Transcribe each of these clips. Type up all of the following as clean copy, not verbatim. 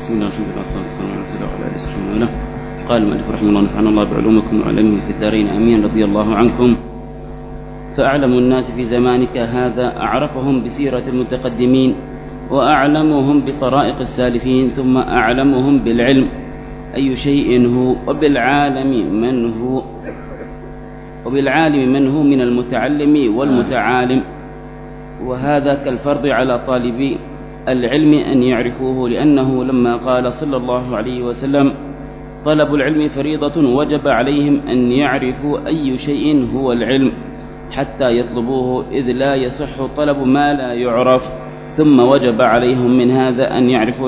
بسم الله الرحمن الرحيم والصلاة والسلام على رسول الله وعلى آله وصحبه وسلم. قال المؤلف رحمه الله نفعنا الله بعلومكم وعلمهم في الدارين آمين. رضي الله عنكم. فأعلم الناس في زمانك هذا أعرفهم بسيرة المتقدمين وأعلمهم بطرائق السالفين ثم أعلمهم بالعلم أي شيء هو وبالعالم من هو من المتعلم والمتعالم. وهذا كالفرض على طالبي العلم أن يعرفوه، لأنه لما قال صلى الله عليه وسلم طلب العلم فريضة وجب عليهم أن يعرفوا أي شيء هو العلم حتى يطلبوه، إذ لا يصح طلب ما لا يعرف. ثم وجب عليهم من هذا أن يعرفوا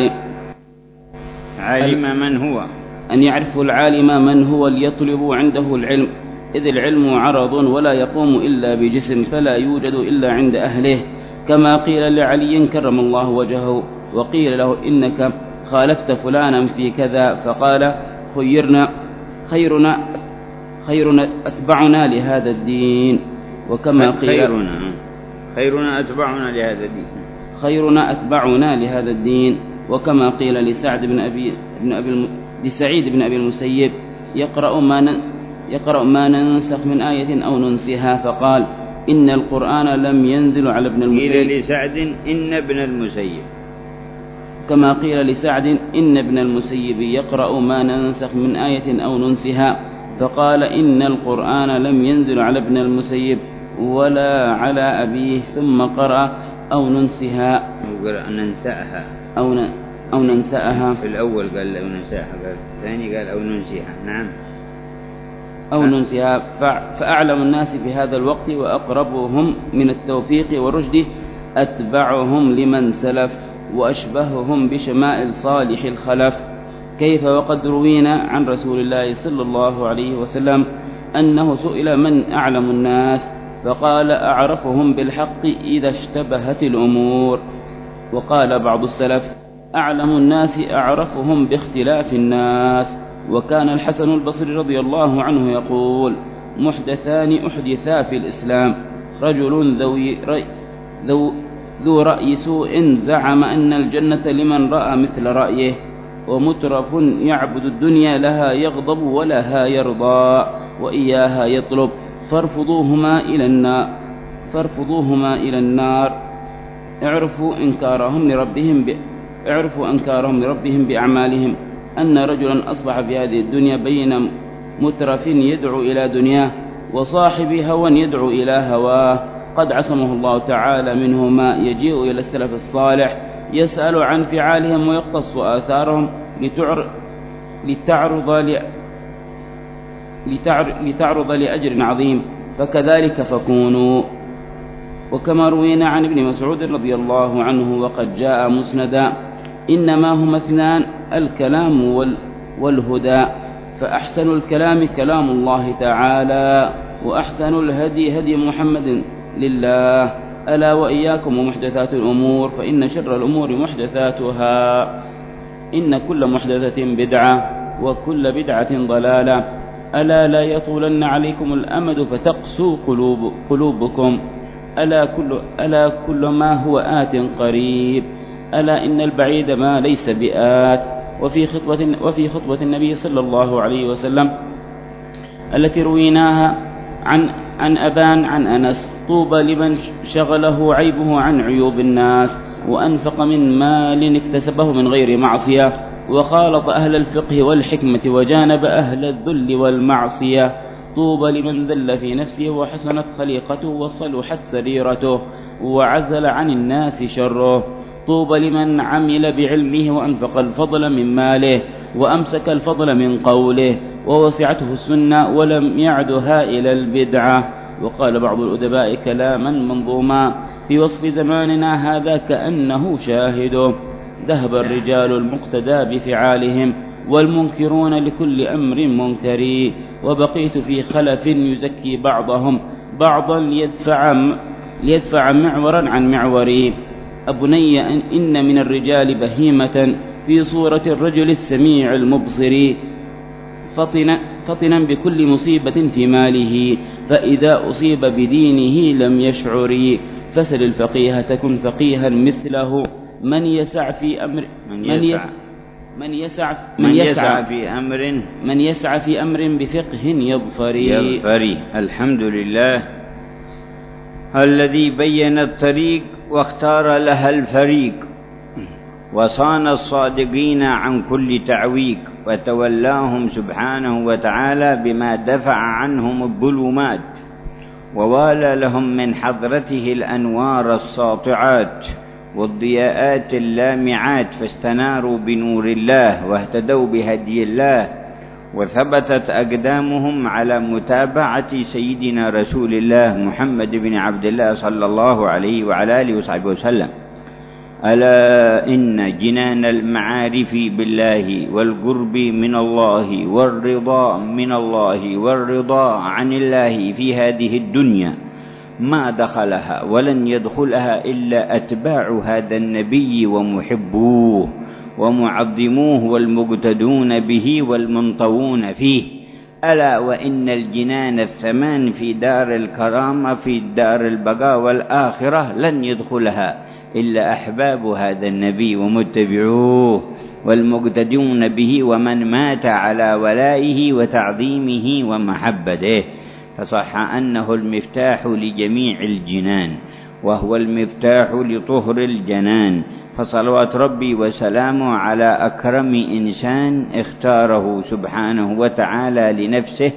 العالم من هو ليطلبوا عنده العلم، إذ العلم عرض ولا يقوم إلا بجسم فلا يوجد إلا عند أهله، كما قيل لعلي كرم الله وجهه وقيل له إنك خالفت فلانا في كذا فقال خيرنا أتبعنا لهذا الدين. وكما قيل خيرنا أتبعنا لهذا الدين. وكما قيل لسعيد بن أبي المسيب يقرأ ما ننسخ من آية أو ننسها فقال إن القرآن لم ينزل على ابن المسيب. قيل لسعد إن ابن المسيب. كما قيل لسعد إن ابن المسيب يقرأ ما ننسخ من آية أو ننسها فقال إن القرآن لم ينزل على ابن المسيب ولا على أبيه، ثم قرأ أو ننسها أو ننسأها. في الأول قال أو ننسأها، قال الثاني قال أو ننسيها. نعم أو ننسها. فأعلم الناس في هذا الوقت وأقربهم من التوفيق والرشد أتبعهم لمن سلف وأشبههم بشمائل صالح الخلف. كيف وقد روينا عن رسول الله صلى الله عليه وسلم أنه سئل من أعلم الناس فقال أعرفهم بالحق إذا اشتبهت الأمور. وقال بعض السلف أعلم الناس أعرفهم باختلاف الناس. وكان الحسن البصري رضي الله عنه يقول محدثان أحدثا في الإسلام، رجل ذو رأي سوء زعم أن الجنة لمن رأى مثل رأيه، ومترف يعبد الدنيا لها يغضب ولها يرضى وإياها يطلب، فارفضوهما إلى النار. اعرفوا أنكارهم لربهم بأعمالهم. أن رجلا أصبح في هذه الدنيا بين مترف يدعو إلى دنياه وصاحب هوى يدعو إلى هواه، قد عصمه الله تعالى منهما، يجيء إلى السلف الصالح يسأل عن فعالهم ويقتص آثارهم لتعرض لأجر عظيم، فكذلك فكونوا. وكما روينا عن ابن مسعود رضي الله عنه وقد جاء مسندا إنما هما اثنان الكلام والهدى، فأحسن الكلام كلام الله تعالى، وأحسن الهدي هدي محمد لله. ألا وإياكم ومحدثات الأمور، فإن شر الأمور محدثاتها، إن كل محدثة بدعة وكل بدعة ضلالة. ألا لا يطولن عليكم الأمد فتقسو قلوبكم. ألا كل ما هو آت قريب. ألا إن البعيد ما ليس بآت. وفي خطبة النبي صلى الله عليه وسلم التي رويناها عن أبان عن أنس طوبى لمن شغله عيبه عن عيوب الناس وأنفق من مال اكتسبه من غير معصية، وخالط أهل الفقه والحكمة وجانب أهل الذل والمعصية. طوبى لمن ذل في نفسه وحسنت خليقته وصلحت سريرته وعزل عن الناس شره. طوبى لمن عمل بعلمه وأنفق الفضل من ماله وأمسك الفضل من قوله ووسعته السنة ولم يعدها إلى البدعة. وقال بعض الأدباء كلاما منظوما في وصف زماننا هذا كأنه شاهده: ذهب الرجال المقتدى بفعالهم والمنكرون لكل أمر منكر، وبقيت في خلف يزكي بعضهم بعضا ليدفع معورا عن معوري. أبني إن من الرجال بهيمة في صورة الرجل السميع المبصر، فطنا بكل مصيبة في ماله، فإذا أصيب بدينه لم يشعر. فسل الفقيه تكن فقيها مثله، من يسع من يسعى في أمر بفقه يظفري. الحمد لله الذي بين الطريق واختار لها الفريق، وصان الصادقين عن كل تعويق، وتولاهم سبحانه وتعالى بما دفع عنهم الظلمات، ووالى لهم من حضرته الأنوار الساطعات والضياءات اللامعات، فاستناروا بنور الله واهتدوا بهدي الله، وثبتت أقدامهم على متابعة سيدنا رسول الله محمد بن عبد الله صلى الله عليه وعلى آله وصحبه وسلم. ألا إن جنان المعارف بالله والقرب من الله والرضا من الله والرضا عن الله في هذه الدنيا ما دخلها ولن يدخلها إلا أتباع هذا النبي ومحبوه ومعظموه والمقتدون به والمنطوون فيه. ألا وإن الجنان الثمان في دار الكرامة في دار البقاء والآخرة لن يدخلها إلا أحباب هذا النبي ومتبعوه والمقتدون به ومن مات على ولائه وتعظيمه ومحبته. فصح أنه المفتاح لجميع الجنان، وهو المفتاح لطهر الجنان. فصلوات ربي وسلامه على أكرم إنسان اختاره سبحانه وتعالى لنفسه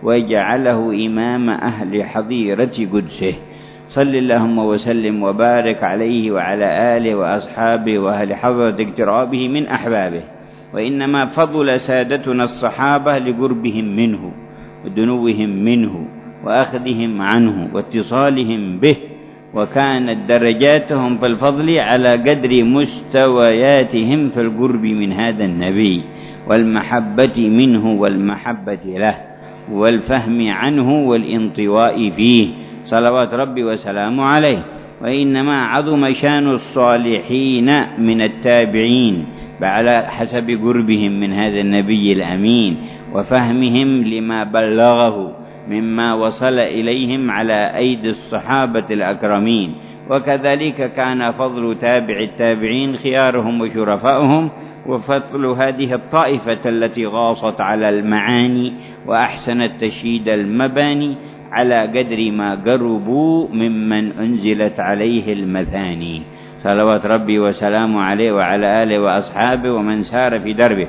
وجعله إمام أهل حظيرة قدسه. صل اللهم وسلم وبارك عليه وعلى آله وأصحابه وأهل حضرة اقترابه من أحبابه. وإنما فضل سادتنا الصحابة لقربهم منه ودنوهم منه وأخذهم عنه واتصالهم به، وكانت درجاتهم في الفضل على قدر مستوياتهم في القرب من هذا النبي والمحبة منه والمحبة له والفهم عنه والانطواء فيه صلوات ربي وسلامه عليه. وإنما عظم شان الصالحين من التابعين على حسب قربهم من هذا النبي الأمين وفهمهم لما بلغه مما وصل إليهم على أيدي الصحابة الأكرمين. وكذلك كان فضل تابع التابعين خيارهم وشرفائهم، وفضل هذه الطائفة التي غاصت على المعاني وأحسنت تشييد المباني على قدر ما قربوا ممن أنزلت عليه المثاني صلوات ربي وسلامه عليه وعلى آله وأصحابه ومن سار في دربه.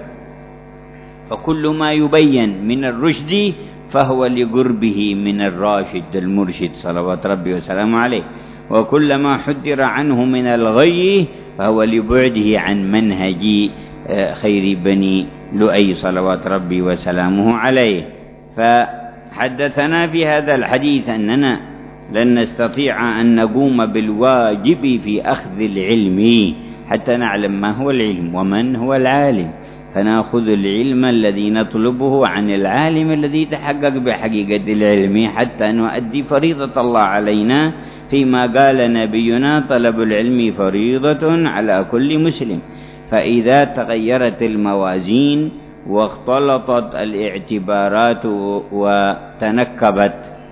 فكل ما يبين من الرشد فهو لقربه من الراشد المرشد صلوات ربي وسلامه عليه، وكل ما حذر عنه من الغي فهو لبعده عن منهج خير بني لؤي صلوات ربي وسلامه عليه. فحدثنا في هذا الحديث أننا لن نستطيع أن نقوم بالواجب في أخذ العلم حتى نعلم ما هو العلم ومن هو العالم، فنأخذ العلم الذي نطلبه عن العالم الذي تحقق بحقيقة العلم حتى نؤدي فريضة الله علينا فيما قال نبينا: طلب العلم فريضة على كل مسلم. فإذا تغيرت الموازين واختلطت الاعتبارات وتنكبت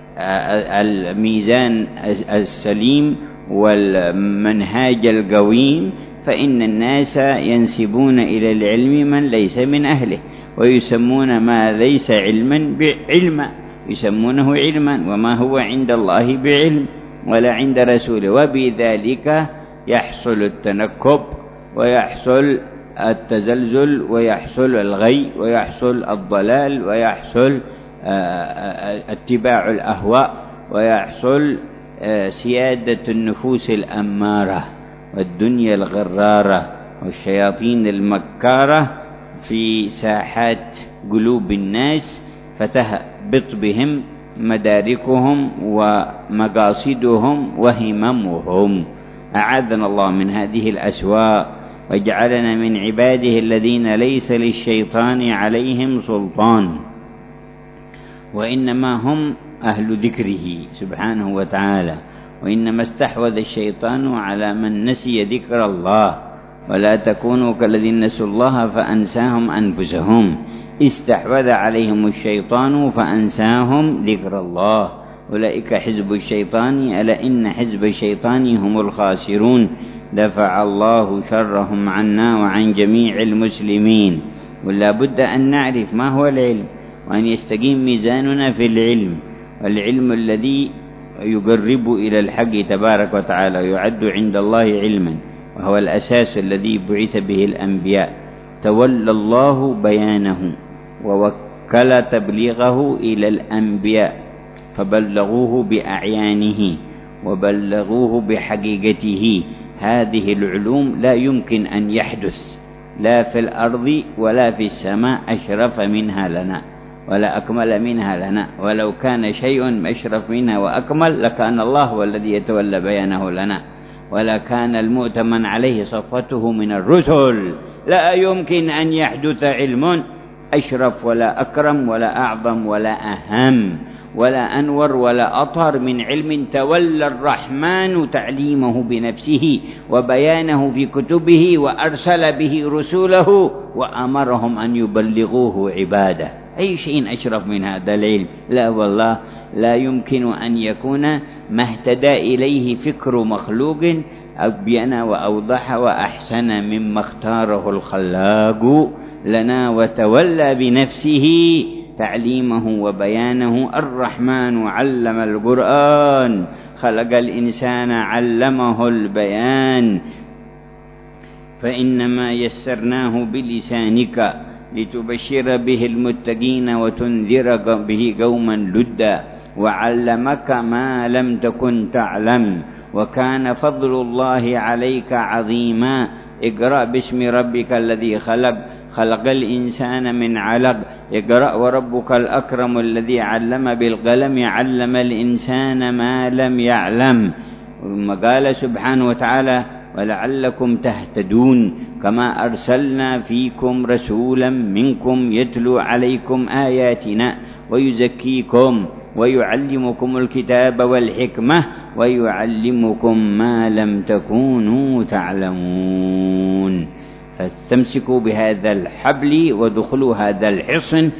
الميزان السليم والمنهاج القويم، فإن الناس ينسبون إلى العلم من ليس من أهله، ويسمون ما ليس علما بعلما، يسمونه علما، وما هو عند الله بعلم ولا عند رسوله. وبذلك يحصل التنكب ويحصل التزلزل ويحصل الغي ويحصل الضلال ويحصل اتباع الأهواء ويحصل سيادة النفوس الأمارة والدنيا الغرارة والشياطين المكارة في ساحات قلوب الناس، فتهبط بهم مداركهم ومقاصدهم وهممهم. أعاذنا الله من هذه الأسواء واجعلنا من عباده الذين ليس للشيطان عليهم سلطان، وإنما هم أهل ذكره سبحانه وتعالى، وإنما استحوذ الشيطان على من نسي ذكر الله. ولا تكونوا كالذين نسوا الله فأنساهم أنفسهم، استحوذ عليهم الشيطان فأنساهم ذكر الله. أولئك حزب الشيطان، ألا إن حزب الشيطان هم الخاسرون. دفع الله شرهم عنا وعن جميع المسلمين. ولا بد أن نعرف ما هو العلم، وأن يستقيم ميزاننا في العلم، والعلم الذي يقرب إلى الحق تبارك وتعالى يعد عند الله علما، وهو الأساس الذي بعث به الأنبياء. تولى الله بيانه ووكل تبليغه إلى الأنبياء فبلغوه بأعيانه وبلغوه بحقيقته. هذه العلوم لا يمكن أن يحدث لا في الأرض ولا في السماء أشرف منها لنا ولا أكمل منها لنا، ولو كان شيء أشرف منها وأكمل لكان الله هو الذي يتولى بيانه لنا، ولا كان المؤتمن عليه صفوته من الرسل. لا يمكن أن يحدث علم أشرف ولا أكرم ولا أعظم ولا أهم ولا أنور ولا أطهر من علم تولى الرحمن تعليمه بنفسه وبيانه في كتبه، وأرسل به رسوله وأمرهم أن يبلغوه عباده. أي شيء أشرف من هذا العلم؟ لا والله، لا يمكن أن يكون ما اهتدى إليه فكر مخلوق أبين وأوضح وأحسن مما اختاره الخلاق لنا وتولى بنفسه تعليمه وبيانه. الرحمن علم القرآن، خلق الإنسان علمه البيان، فإنما يسرناه بلسانك لتبشر به المتقين وتنذر به قوما لدا، وعلمك ما لم تكن تعلم، وكان فضل الله عليك عظيما. اقرأ باسم ربك الذي خلق، خلق الإنسان من علق. اقرأ وربك الأكرم الذي علم بالقلم، علم الإنسان ما لم يعلم. ثم قال سبحانه وتعالى: ولعلكم تهتدون كما أرسلنا فيكم رسولا منكم يتلو عليكم آياتنا ويزكيكم ويعلمكم الكتاب والحكمة ويعلمكم ما لم تكونوا تعلمون. فاستمسكوا بهذا الحبل وادخلوا هذا الحصن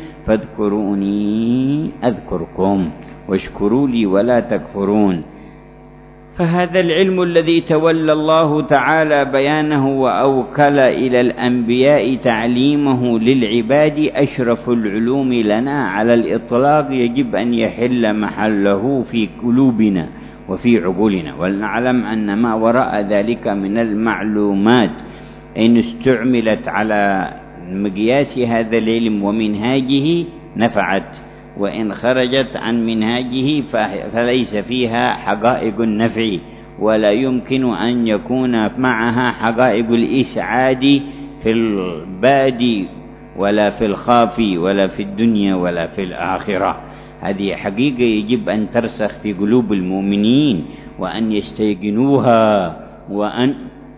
فاذكروني أذكركم واشكروا لي ولا تكفرون. فهذا العلم الذي تولى الله تعالى بيانه وأوكل إلى الأنبياء تعليمه للعباد أشرف العلوم لنا على الإطلاق، يجب أن يحل محله في قلوبنا وفي عقولنا، ولنعلم أن ما وراء ذلك من المعلومات إن استعملت على مقياس هذا العلم ومنهاجه نفعت، وإن خرجت عن منهاجه فليس فيها حقائق النفع، ولا يمكن أن يكون معها حقائق الإسعاد في البادي ولا في الخافي ولا في الدنيا ولا في الآخرة. هذه حقيقة يجب أن ترسخ في قلوب المؤمنين، وأن يستيقنوها، وأن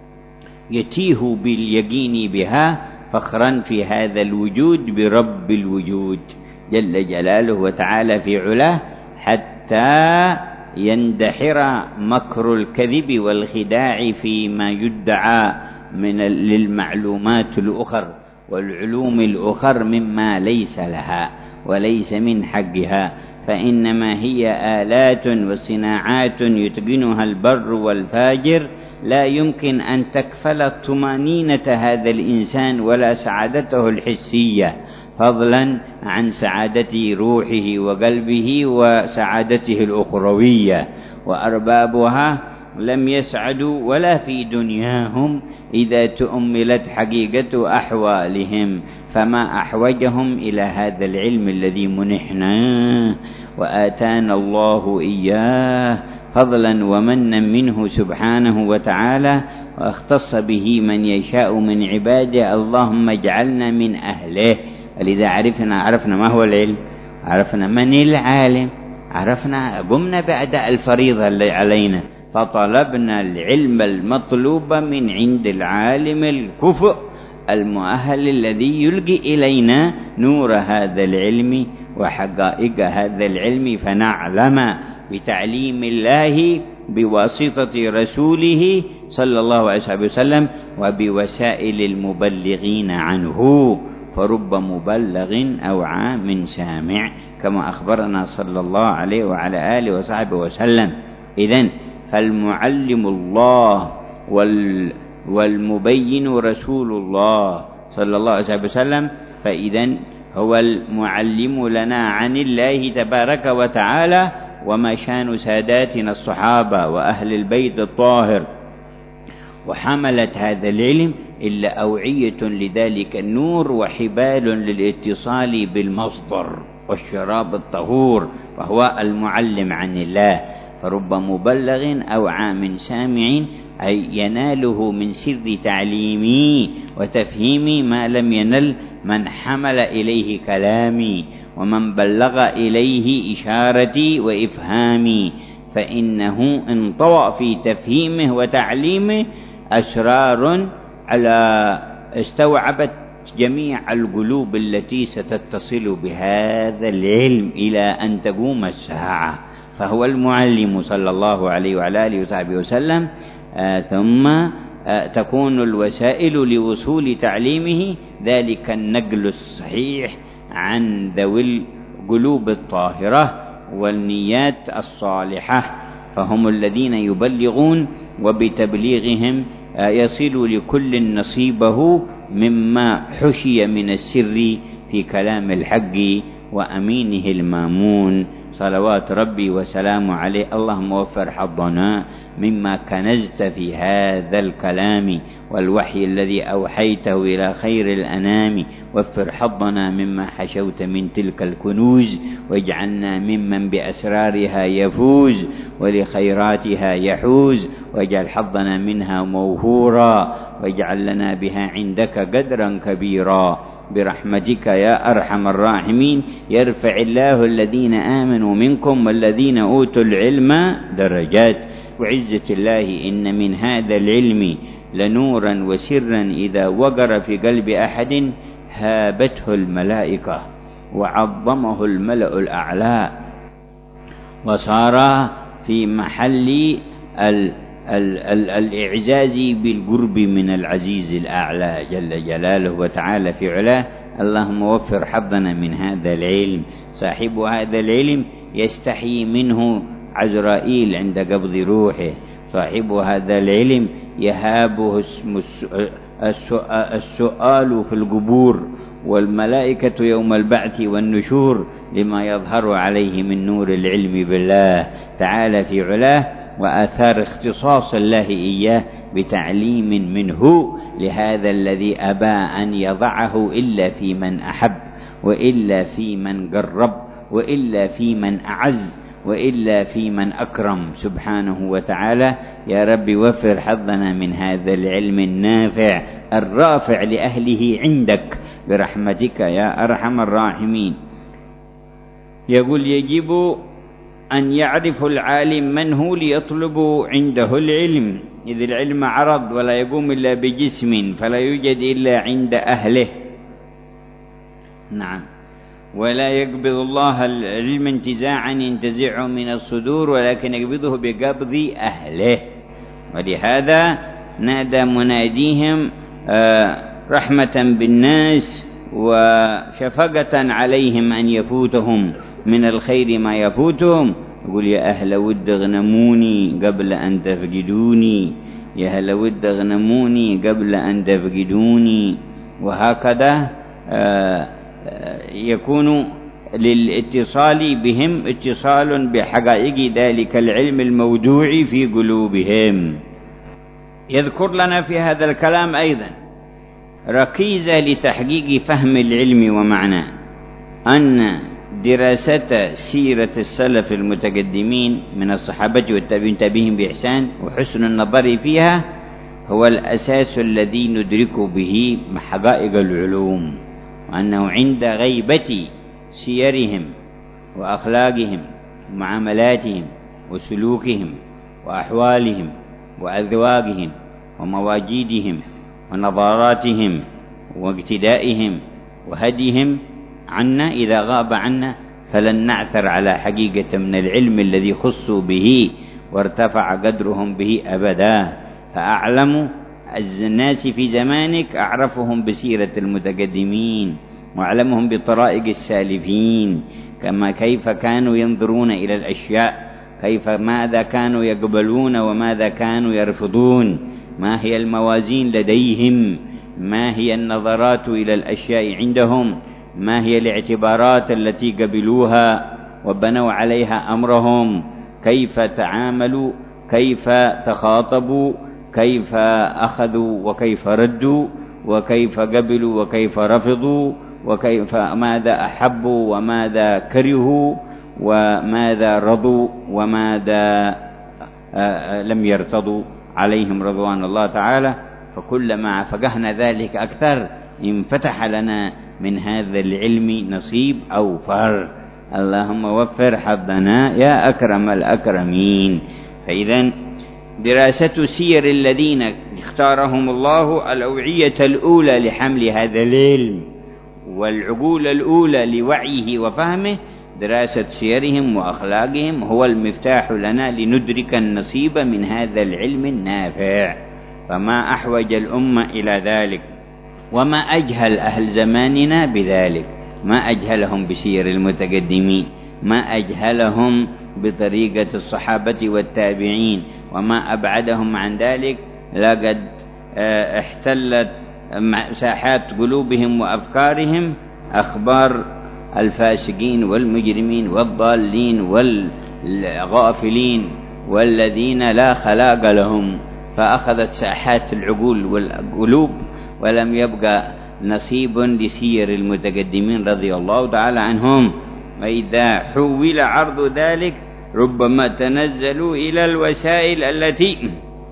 يتيهوا باليقين بها، فخرا في هذا الوجود برب الوجود جل جلاله وتعالى في علاه، حتى يندحر مكر الكذب والخداع فيما يدعى للمعلومات الأخر والعلوم الأخر مما ليس لها وليس من حقها، فإنما هي آلات وصناعات يتقنها البر والفاجر، لا يمكن أن تكفل طمأنينة هذا الإنسان ولا سعادته الحسية، فضلا عن سعادة روحه وقلبه وسعادته الأخروية. وأربابها لم يسعدوا ولا في دنياهم إذا تؤملت حقيقة أحوالهم، فما أحوجهم إلى هذا العلم الذي منحناه وآتانا الله إياه فضلا ومنا منه سبحانه وتعالى، واختص به من يشاء من عباده. اللهم اجعلنا من أهله. ولذا عرفنا ما هو العلم، عرفنا من العالم، عرفنا قمنا بأداء الفريضة اللي علينا، فطلبنا العلم المطلوب من عند العالم الكفء المؤهل الذي يلقي إلينا نور هذا العلم وحقائق هذا العلم، فنعلم بتعليم الله بواسطة رسوله صلى الله عليه وسلم وبوسائل المبلغين عنه، فرب مبلغ أوعى من سامع، كما أخبرنا صلى الله عليه وعلى آله وصحبه وسلم. إذن فالمعلم الله والمبين رسول الله صلى الله عليه وسلم. فإذن هو المعلم لنا عن الله تبارك وتعالى. وما شان ساداتنا الصحابة وأهل البيت الطاهر وحملت هذا العلم إلا أوعية لذلك النور وحبال للاتصال بالمصدر والشراب الطهور، فهو المعلم عن الله. فرب مبلغ أو عام سامع أي يناله من سر تعليمي وتفهيمي ما لم ينل من حمل إليه كلامي ومن بلغ إليه إشارتي وإفهامي، فإنه انطوى في تفهيمه وتعليمه أسرار على استوعبت جميع القلوب التي ستتصل بهذا العلم إلى أن تقوم الساعة. فهو المعلم صلى الله عليه وعلى آله وصحبه وسلم. ثم تكون الوسائل لوصول تعليمه ذلك النقل الصحيح عن ذوي القلوب الطاهرة والنيات الصالحة، فهم الذين يبلغون، وبتبليغهم يصل لكل نصيبه مما حشي من السر في كلام الحق وأمينه المامون صلوات ربي وسلامه عليه. اللهم وفر حظنا مما كنزت في هذا الكلام والوحي الذي أوحيته إلى خير الأنام. وفر حظنا مما حشوت من تلك الكنوز، واجعلنا ممن بأسرارها يفوز ولخيراتها يحوز، واجعل حظنا منها موفورا، واجعل لنا بها عندك قدرا كبيرا برحمتك يا أرحم الراحمين. يرفع الله الذين آمنوا منكم والذين أوتوا العلم درجات. وعزة الله إن من هذا العلم لنورا وسرا إذا وقر في قلب أحد هابته الملائكة وعظمه الملأ الأعلى، وصار في محل الإعزاز بالقرب من العزيز الأعلى جل جلاله وتعالى في علاه. اللهم وفر حظنا من هذا العلم. صاحب هذا العلم يستحي منه عزرائيل عند قبض روحه. صاحب هذا العلم يهابه السؤال في القبور والملائكة يوم البعث والنشور لما يظهر عليه من نور العلم بالله تعالى في علاه، وآثار اختصاص الله إياه بتعليم منه لهذا الذي أبى أن يضعه إلا في من أحب، وإلا في من قرب، وإلا في من أعز، وإلا في من أكرم سبحانه وتعالى. يا رب وفر حظنا من هذا العلم النافع الرافع لأهله عندك برحمتك يا أرحم الراحمين. يقول يجب أن يعرف العالم من هو ليطلب عنده العلم، إذ العلم عرض ولا يقوم إلا بجسم فلا يوجد إلا عند أهله. نعم. ولا يقبض الله العلم انتزاعا ينتزعه من الصدور، ولكن يقبضه بقبض أهله. ولهذا نادى مناديهم رحمة بالناس وشفقة عليهم أن يفوتهم من الخير ما يفوتهم. يقول يا أهل ود اغنموني قبل أن تفقدوني، يا أهل ود اغنموني قبل أن تفقدوني. وهكذا يكون للاتصال بهم اتصال بحقائق ذلك العلم المودوع في قلوبهم. يذكر لنا في هذا الكلام أيضا ركيزة لتحقيق فهم العلم ومعناه، أن دراسة سيرة السلف المتقدمين من الصحابة والتابعين تابعين بإحسان وحسن النظر فيها هو الأساس الذي ندرك به حقائق العلوم، وأنه عند غيبة سيرهم وأخلاقهم ومعاملاتهم وسلوكهم وأحوالهم وأذواقهم ومواجيدهم ونظاراتهم واقتدائهم وهديهم عنا، إذا غاب عنا فلن نعثر على حقيقة من العلم الذي خصوا به وارتفع قدرهم به أبدا. فأعلم الناس في زمانك أعرفهم بسيرة المتقدمين وأعلمهم بطرائق السالفين، كيف كانوا ينظرون إلى الأشياء، ماذا كانوا يقبلون وماذا كانوا يرفضون، ما هي الموازين لديهم، ما هي النظرات إلى الأشياء عندهم، ما هي الاعتبارات التي قبلوها وبنوا عليها أمرهم، كيف تعاملوا، كيف تخاطبوا، كيف أخذوا وكيف ردوا، وكيف قبلوا وكيف رفضوا، وكيف ماذا أحبوا وماذا كرهوا، وماذا رضوا وماذا لم يرتضوا عليهم رضوان الله تعالى. فكلما فقهنا ذلك أكثر انفتح لنا من هذا العلم نصيب أوفر. اللهم وفر حظنا يا أكرم الأكرمين. فإذا دراسة سير الذين اختارهم الله الأوعية الأولى لحمل هذا العلم والعقول الأولى لوعيه وفهمه، دراسة سيرهم وأخلاقهم هو المفتاح لنا لندرك النصيب من هذا العلم النافع. فما أحوج الأمة إلى ذلك، وما أجهل أهل زماننا بذلك، ما أجهلهم بسير المتقدمين، ما أجهلهم بطريقة الصحابة والتابعين، وما أبعدهم عن ذلك. لقد احتلت ساحات قلوبهم وأفكارهم أخبار الفاسقين والمجرمين والضالين والغافلين والذين لا خلاق لهم، فأخذت ساحات العقول والقلوب، ولم يبقى نصيب لسير المتقدمين رضي الله تعالى عنهم. وإذا حول عرض ذلك ربما تنزلوا إلى الوسائل التي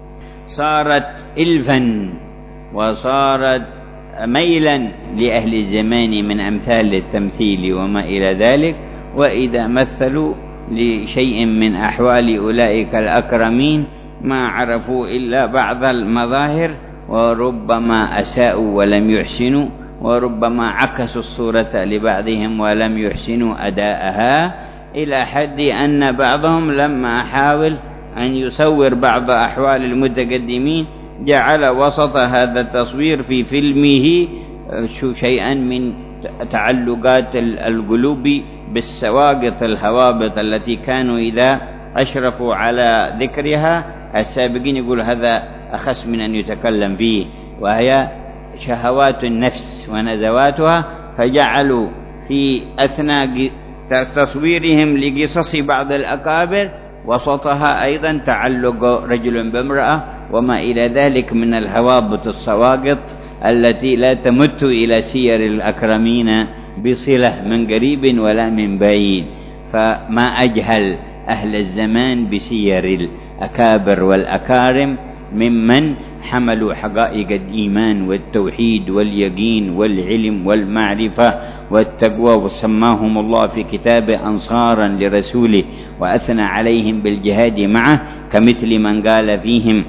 صارت إلفا وصارت ميلا لأهل الزمان من أمثال التمثيل وما إلى ذلك. وإذا مثلوا لشيء من أحوال أولئك الأكرمين ما عرفوا إلا بعض المظاهر، وربما أساءوا ولم يحسنوا، وربما عكسوا الصورة لبعضهم ولم يحسنوا أداءها، إلى حد أن بعضهم لما حاول أن يصور بعض أحوال المتقدمين جعل وسط هذا التصوير في فيلمه شيئا من تعلقات القلوب بالسواقط الهوابط التي كانوا إذا أشرفوا على ذكرها السابقين يقول هذا أخس من أن يتكلم فيه، وهي شهوات النفس ونزواتها. فجعلوا في أثناء تصويرهم لقصص بعض الأكابر وسطها أيضا تعلق رجل بامرأة وما إلى ذلك من الهوابط السواقط التي لا تمت إلى سير الأكرمين بصلة من قريب ولا من بعيد. فما أجهل أهل الزمان بسير الأكابر والأكارم ممن حملوا حقائق الإيمان والتوحيد واليقين والعلم والمعرفة والتقوى، وسماهم الله في كتابه أنصارا لرسوله وأثنى عليهم بالجهاد معه، كمثل من قال فيهم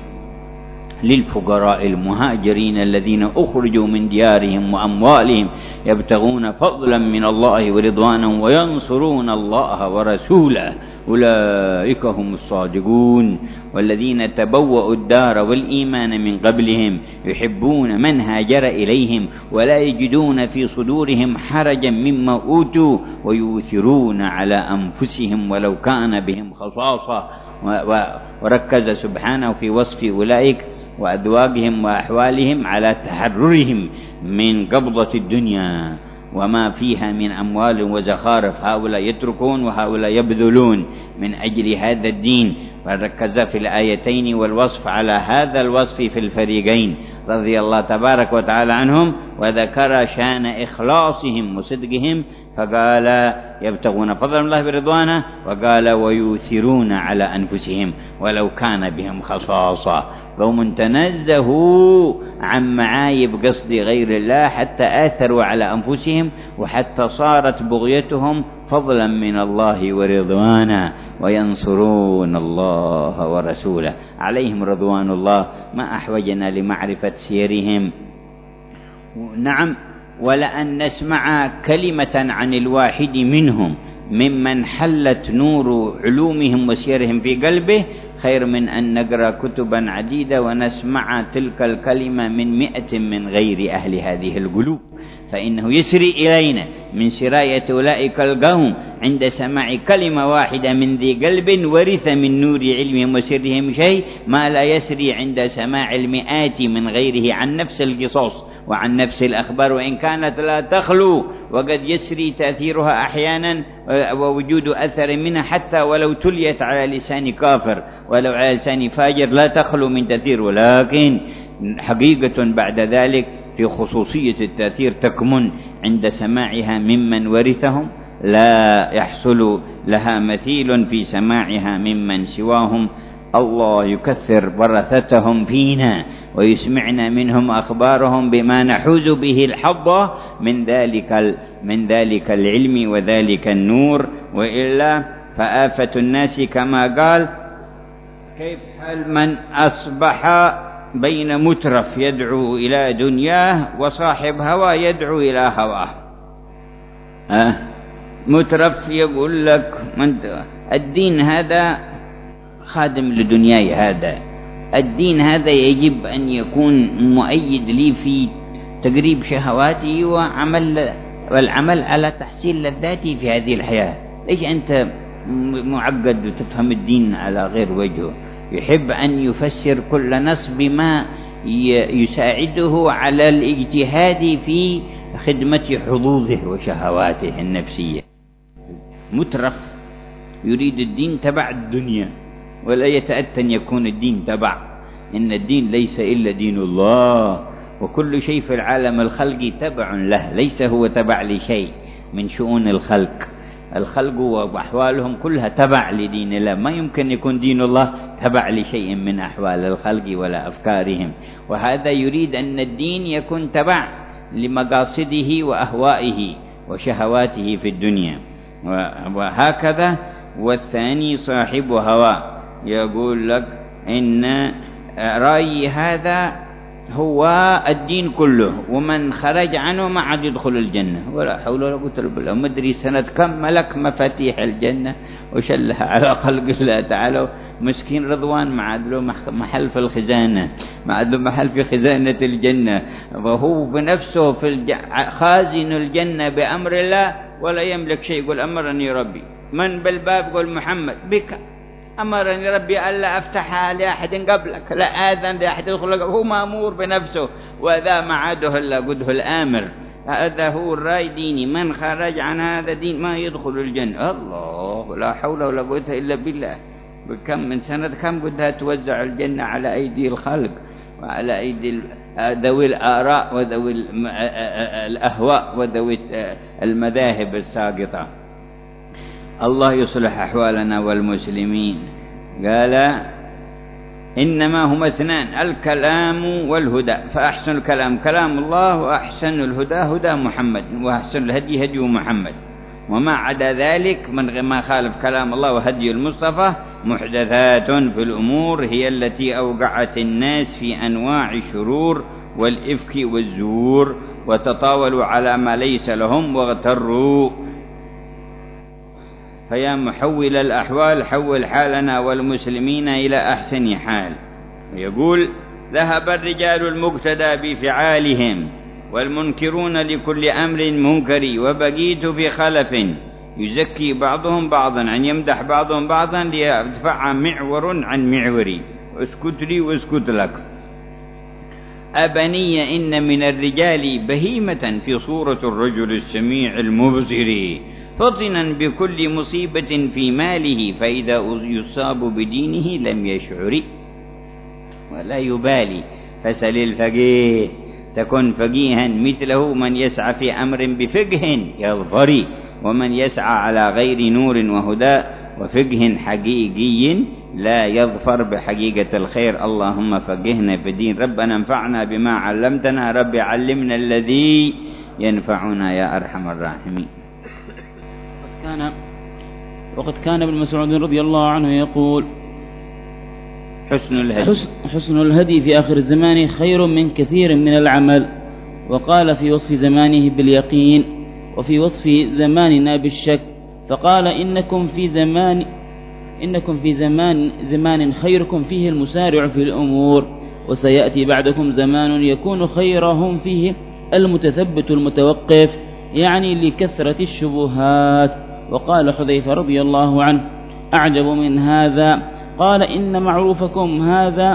للفقراء المهاجرين الذين أخرجوا من ديارهم وأموالهم يبتغون فضلا من الله ورضوانا وينصرون الله ورسوله أولئك هم الصادقون. والذين تبوأوا الدار والإيمان من قبلهم يحبون من هاجر إليهم ولا يجدون في صدورهم حرجا مما أوتوا ويؤثرون على أنفسهم ولو كان بهم خصاصة. وركز سبحانه في وصف أولئك وأذواقهم وأحوالهم على تحررهم من قبضة الدنيا وما فيها من أموال وزخارف، هؤلاء يتركون وهؤلاء يبذلون من أجل هذا الدين. فركز في الآيتين والوصف على هذا الوصف في الفريقين رضي الله تبارك وتعالى عنهم، وذكر شان إخلاصهم وصدقهم فقال يبتغون فضل الله برضوانه، وقال ويؤثرون على أنفسهم ولو كان بهم خصاصة. قوم تنزهوا عن معايب قصد غير الله حتى آثروا على أنفسهم، وحتى صارت بغيتهم فضلا من الله ورضوانا، وينصرون الله ورسوله عليهم رضوان الله. ما أحوجنا لمعرفة سيرهم. نعم، ولأن نسمع كلمة عن الواحد منهم ممن حلت نور علومهم وسيرهم في قلبه خير من أن نقرأ كتبا عديدة ونسمع تلك الكلمة من 100 من غير أهل هذه القلوب. فإنه يسري إلينا من سراية أولئك القوم عند سماع كلمة واحدة من ذي قلب ورث من نور علمهم وسرهم شيء ما لا يسري عند سماع المئات من غيره عن نفس القصص وعن نفس الأخبار، وإن كانت لا تخلو وقد يسري تأثيرها أحيانا ووجود أثر منها حتى ولو تليت على لسان كافر ولو على لسان فاجر لا تخلو من تأثير، ولكن حقيقة بعد ذلك في خصوصية التأثير تكمن عند سماعها ممن ورثهم لا يحصل لها مثيل في سماعها ممن سواهم. الله يكثر ورثتهم فينا ويسمعنا منهم أخبارهم بما نحوز به الحظ من ذلك العلم وذلك النور، وإلا فآفة الناس كما قال: كيف حال من أصبح بين مترف يدعو إلى دنياه وصاحب هوى يدعو إلى هواه. مترف يقول لك الدين هذا خادم لدنياي، هذا الدين هذا يجب أن يكون مؤيد لي في تقريب شهواتي والعمل على تحصيل لذاتي في هذه الحياة. ليش أنت معقد وتفهم الدين على غير وجهه؟ يحب أن يفسر كل نص بما يساعده على الاجتهاد في خدمة حظوظه وشهواته النفسية. مترف يريد الدين تبع الدنيا ولا يتأتى أن يكون الدين تبع، إن الدين ليس إلا دين الله، وكل شيء في العالم الخلقي تبع له، ليس هو تبع لشيء من شؤون الخلق وأحوالهم كلها تبع لدين الله. ما يمكن يكون دين الله تبع لشيء من أحوال الخلق ولا أفكارهم، وهذا يريد أن الدين يكون تبع لمقاصده وأهوائه وشهواته في الدنيا، وهكذا. والثاني صاحب هوى يقول لك إن رأي هذا هو الدين كله، ومن خرج عنه ما عاد يدخل الجنة، ولا حول ولا قوة إلا بالله. مدري سنة كم ملك مفاتيح الجنة وشلها على خلق الله تعالى، مسكين رضوان ما عاد له محل في الخزانة، ما عاد له محل في خزانة الجنة، وهو بنفسه في خازن الجنة بأمر الله ولا يملك شيء. يقول أمرني ربي، من بالباب يقول محمد بك، أمرني ربي ألا أفتحها لأحد قبلك، لا آذن لأحد يدخل، هو مأمور بنفسه، وذا ما عاده إلا قده الآمر. هذا هو الرأي ديني، من خرج عن هذا الدين ما يدخل الجنة. الله لا حول ولا قوة إلا بالله. بكم من سنة كم قدها توزع الجنة على أيدي الخلق وعلى أيدي ذوي الآراء وذوي الأهواء وذوي المذاهب الساقطة. الله يصلح أحوالنا والمسلمين. قال إنما هما اثنان: الكلام والهدى، فأحسن الكلام كلام الله، وأحسن الهدى هدى محمد، وأحسن الهدي هدي محمد. وما عدا ذلك من ما خالف كلام الله وهدي المصطفى محدثات في الأمور، هي التي أوقعت الناس في أنواع الشرور والإفك والزور، وتطاولوا على ما ليس لهم واغتروا. فيا محول الأحوال حول حالنا والمسلمين إلى أحسن حال. يقول: ذهب الرجال المقتدى بفعالهم، والمنكرون لكل أمر منكر، وبقيت في خلف يزكي بعضهم بعضا أن يمدح بعضهم بعضا ليدفع معور عن معوري، اسكت لي واسكت لك. أبني إن من الرجال بهيمة في صورة الرجل السميع المبصر، فطنا بكل مصيبة في ماله، فإذا يصاب بدينه لم يشعر ولا يبالي. فسل الفقيه تكن فقيها مثله، من يسعى في أمر بفقه يظفر، ومن يسعى على غير نور وهدى وفقه حقيقي لا يظفر بحقيقة الخير. اللهم فقهنا في الدين. ربنا انفعنا بما علمتنا، رب علمنا الذي ينفعنا يا أرحم الراحمين. وقد كان ابن مسعود رضي الله عنه يقول: حسن الهدي في آخر الزمان خير من كثير من العمل. وقال في وصف زمانه باليقين، وفي وصف زماننا بالشك، فقال إنكم في زمان خيركم فيه المسارع في الأمور، وسيأتي بعدكم زمان يكون خيرهم فيه المتثبت المتوقف، يعني لكثرة الشبهات. وقال حذيفة رضي الله عنه: أعجب من هذا، قال: إن معروفكم هذا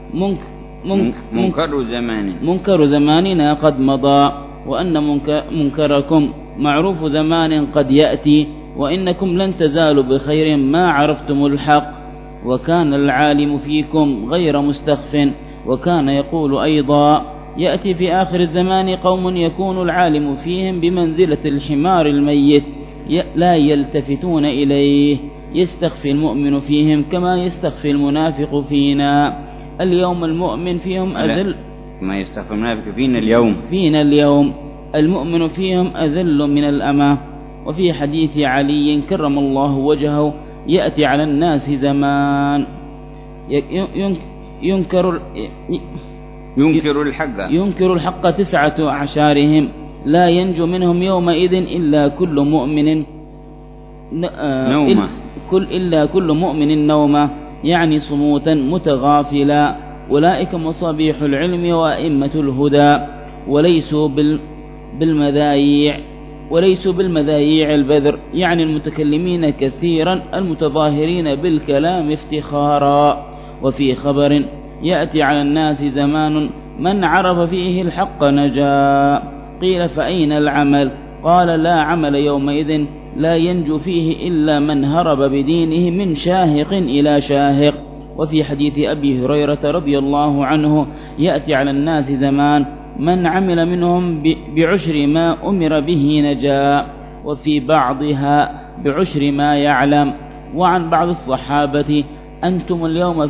منكر زماننا قد مضى، وأن منكركم معروف زمان قد يأتي، وإنكم لن تزالوا بخير ما عرفتم الحق. وكان العالم فيكم غير مستخف. وكان يقول أيضا: يأتي في آخر الزمان قوم يكون العالم فيهم بمنزلة الحمار الميت لا يلتفتون إليه، يستخفي المؤمن فيهم كما يستخفي المنافق فينا. اليوم المؤمن فيهم أذل، ما يستخفي المنافق فينا اليوم المؤمن فيهم أذل من الأمة. وفي حديث علي كرم الله وجهه: يأتي على الناس زمان ينكر الحق 19 لا ينجو منهم يومئذ إلا كل مؤمن نومة، يعني صموتا متغافلا. أولئك مصابيح العلم وأئمة الهدى، وليسوا بالمذايع البذر، يعني المتكلمين كثيرا المتظاهرين بالكلام افتخارا. وفي خبر: يأتي على الناس زمان من عرف فيه الحق نجا. قيل: فأين العمل؟ قال: لا عمل يومئذ لا ينجو فيه إلا من هرب بدينه من شاهق إلى شاهق. وفي حديث أبي هريرة رضي الله عنه: يأتي على الناس زمان من عمل منهم بعشر ما أمر به نجا، وفي بعضها بعشر ما يعلم. وعن بعض الصحابة: أنتم اليوم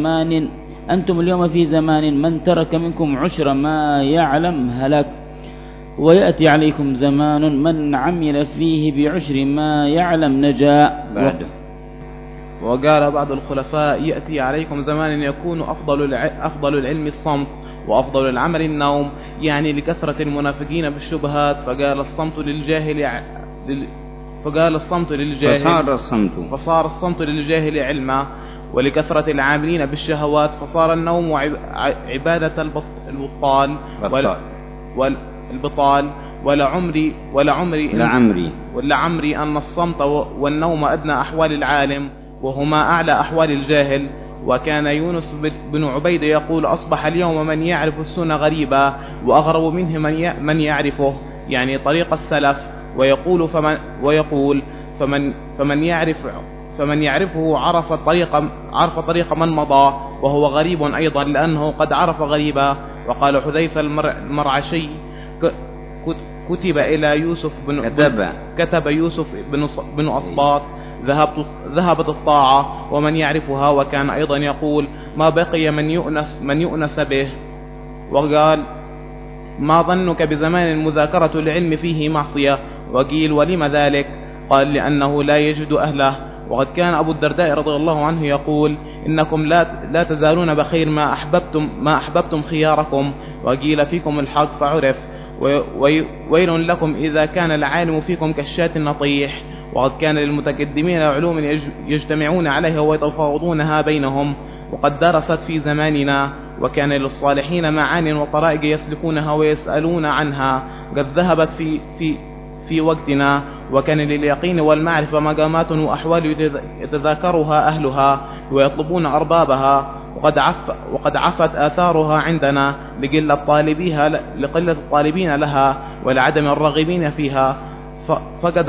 في زمان من ترك منكم عشر ما يعلم هلك، ويأتي عليكم زمان من عمل فيه بعشر ما يعلم نجا. وقال بعض الخلفاء: يأتي عليكم زمان يكون أفضل العلم الصمت، وأفضل العمل النوم، يعني لكثرة المنافقين بالشبهات. فقال الصمت للجاهل فصار الصمت للجاهل علما، ولكثرة العاملين بالشهوات فصار النوم عبادة البطال. ولعمري أن الصمت والنوم أدنى أحوال العالم، وهما أعلى أحوال الجاهل. وكان يونس بن عبيد يقول: أصبح اليوم من يعرف السنة غريبا، وأغرب منه من يعرفه، يعني طريق السلف. ويقول فمن يعرفه عرف طريق من مضى، وهو غريب أيضا لأنه قد عرف غريبا. وقال حذيفة المرعشي: كتب يوسف بن أصباط: ذهبت الطاعة ومن يعرفها. وكان أيضا يقول: ما بقي من يؤنس به. وقال: ما ظنك بزمان مذاكرة العلم فيه معصية؟ وقيل: ولم ذلك؟ قال: لأنه لا يجد أهله. وقد كان أبو الدرداء رضي الله عنه يقول: إنكم لا تزالون بخير ما أحببتم خياركم. وقيل: فيكم الحق فعرف. ويل لكم إذا كان العالم فيكم كالشاة النطيح. وقد كان للمتقدمين علوم يجتمعون عليها ويتفاوضونها بينهم، وقد درست في زماننا. وكان للصالحين معان وطرائق يسلكونها ويسألون عنها، قد ذهبت في وقتنا. وكان لليقين والمعرفة مقامات وأحوال يتذاكرها أهلها ويطلبون أربابها، وقد عفت آثارها عندنا لقلة الطالبين لها ولعدم الراغبين فيها. فقد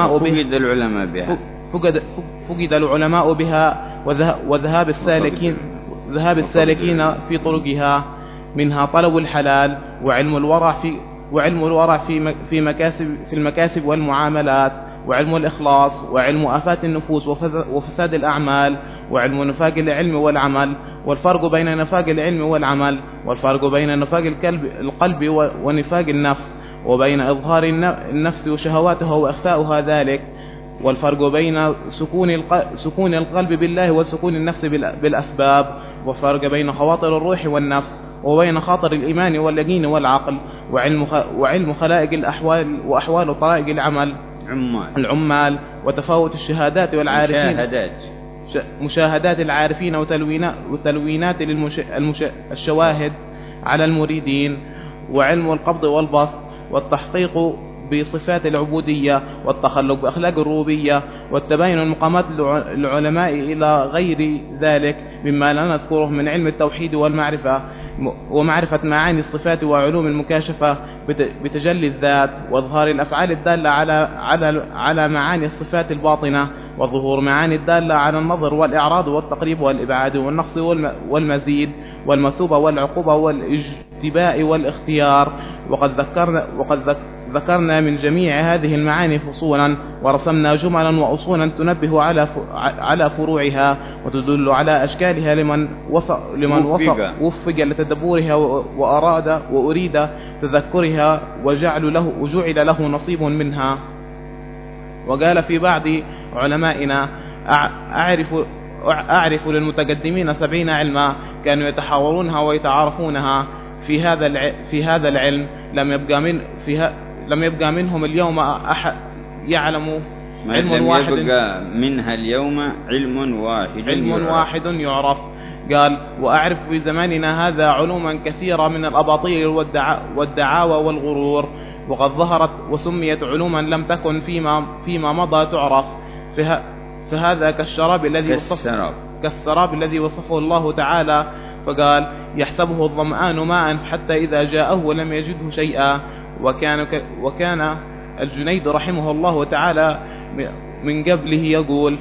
العلماء بها وذهاب السالكين في طرقها، منها طلب الحلال وعلم الورع في المكاسب والمعاملات، وعلم الإخلاص، وعلم آفات النفوس وفساد الأعمال، وعلم نفاق العلم والعمل، والفرق بين نفاق العلم والعمل، والفرق بين نفاق القلب ونفاق النفس، وبين إظهار النفس وشهواتها وإخفاؤها ذلك، والفرق بين سكون القلب بالله وسكون النفس بالأسباب، والفرق بين خواطر الروح والنفس، وبين خاطر الإيمان واليقين والعقل، وعلم خلائق الأحوال وأحوال طرائق العمل العمال وتفاوت الشهادات والعارفين مشاهدات العارفين وتلوينات الشواهد على المريدين، وعلم القبض والبسط، والتحقيق بصفات العبودية، والتخلق بأخلاق الربوبية، والتباين المقامات العلماء إلى غير ذلك مما لا نذكره من علم التوحيد والمعرفة، ومعرفة معاني الصفات وعلوم المكاشفة بتجلي الذات، وإظهار الأفعال الدالة على معاني الصفات الباطنة، وظهور معاني الدالة على النظر والإعراض والتقريب والإبعاد والنقص والمزيد والمثوبة والعقوبة والاجتباء والاختيار. وقد ذكرنا من جميع هذه المعاني فصولا، ورسمنا جملا وأصولا تنبه على فروعها وتدل على أشكالها لمن وفق لتدبرها وأريد تذكرها وجعل له نصيب منها. وقال في بعض علمائنا: أعرف للمتقدمين 70 علما كانوا يتحاورونها ويتعارفونها في هذا العلم، لم يبقى منهم اليوم أحد يعلم علم واحد، يبقى منها اليوم علم واحد يعرف. قال: وأعرف في زماننا هذا علوما كثيرة من الأباطيل والدعاوى والغرور، وقد ظهرت وسميت علوما لم تكن فيما مضى تعرف، فهذا كالسراب الذي وصفه الله تعالى، فقال: يحسبه الظمآن ماء حتى إذا جاءه لم يجده شيئا. وكان الجنيد رحمه الله تعالى من قبله يقول: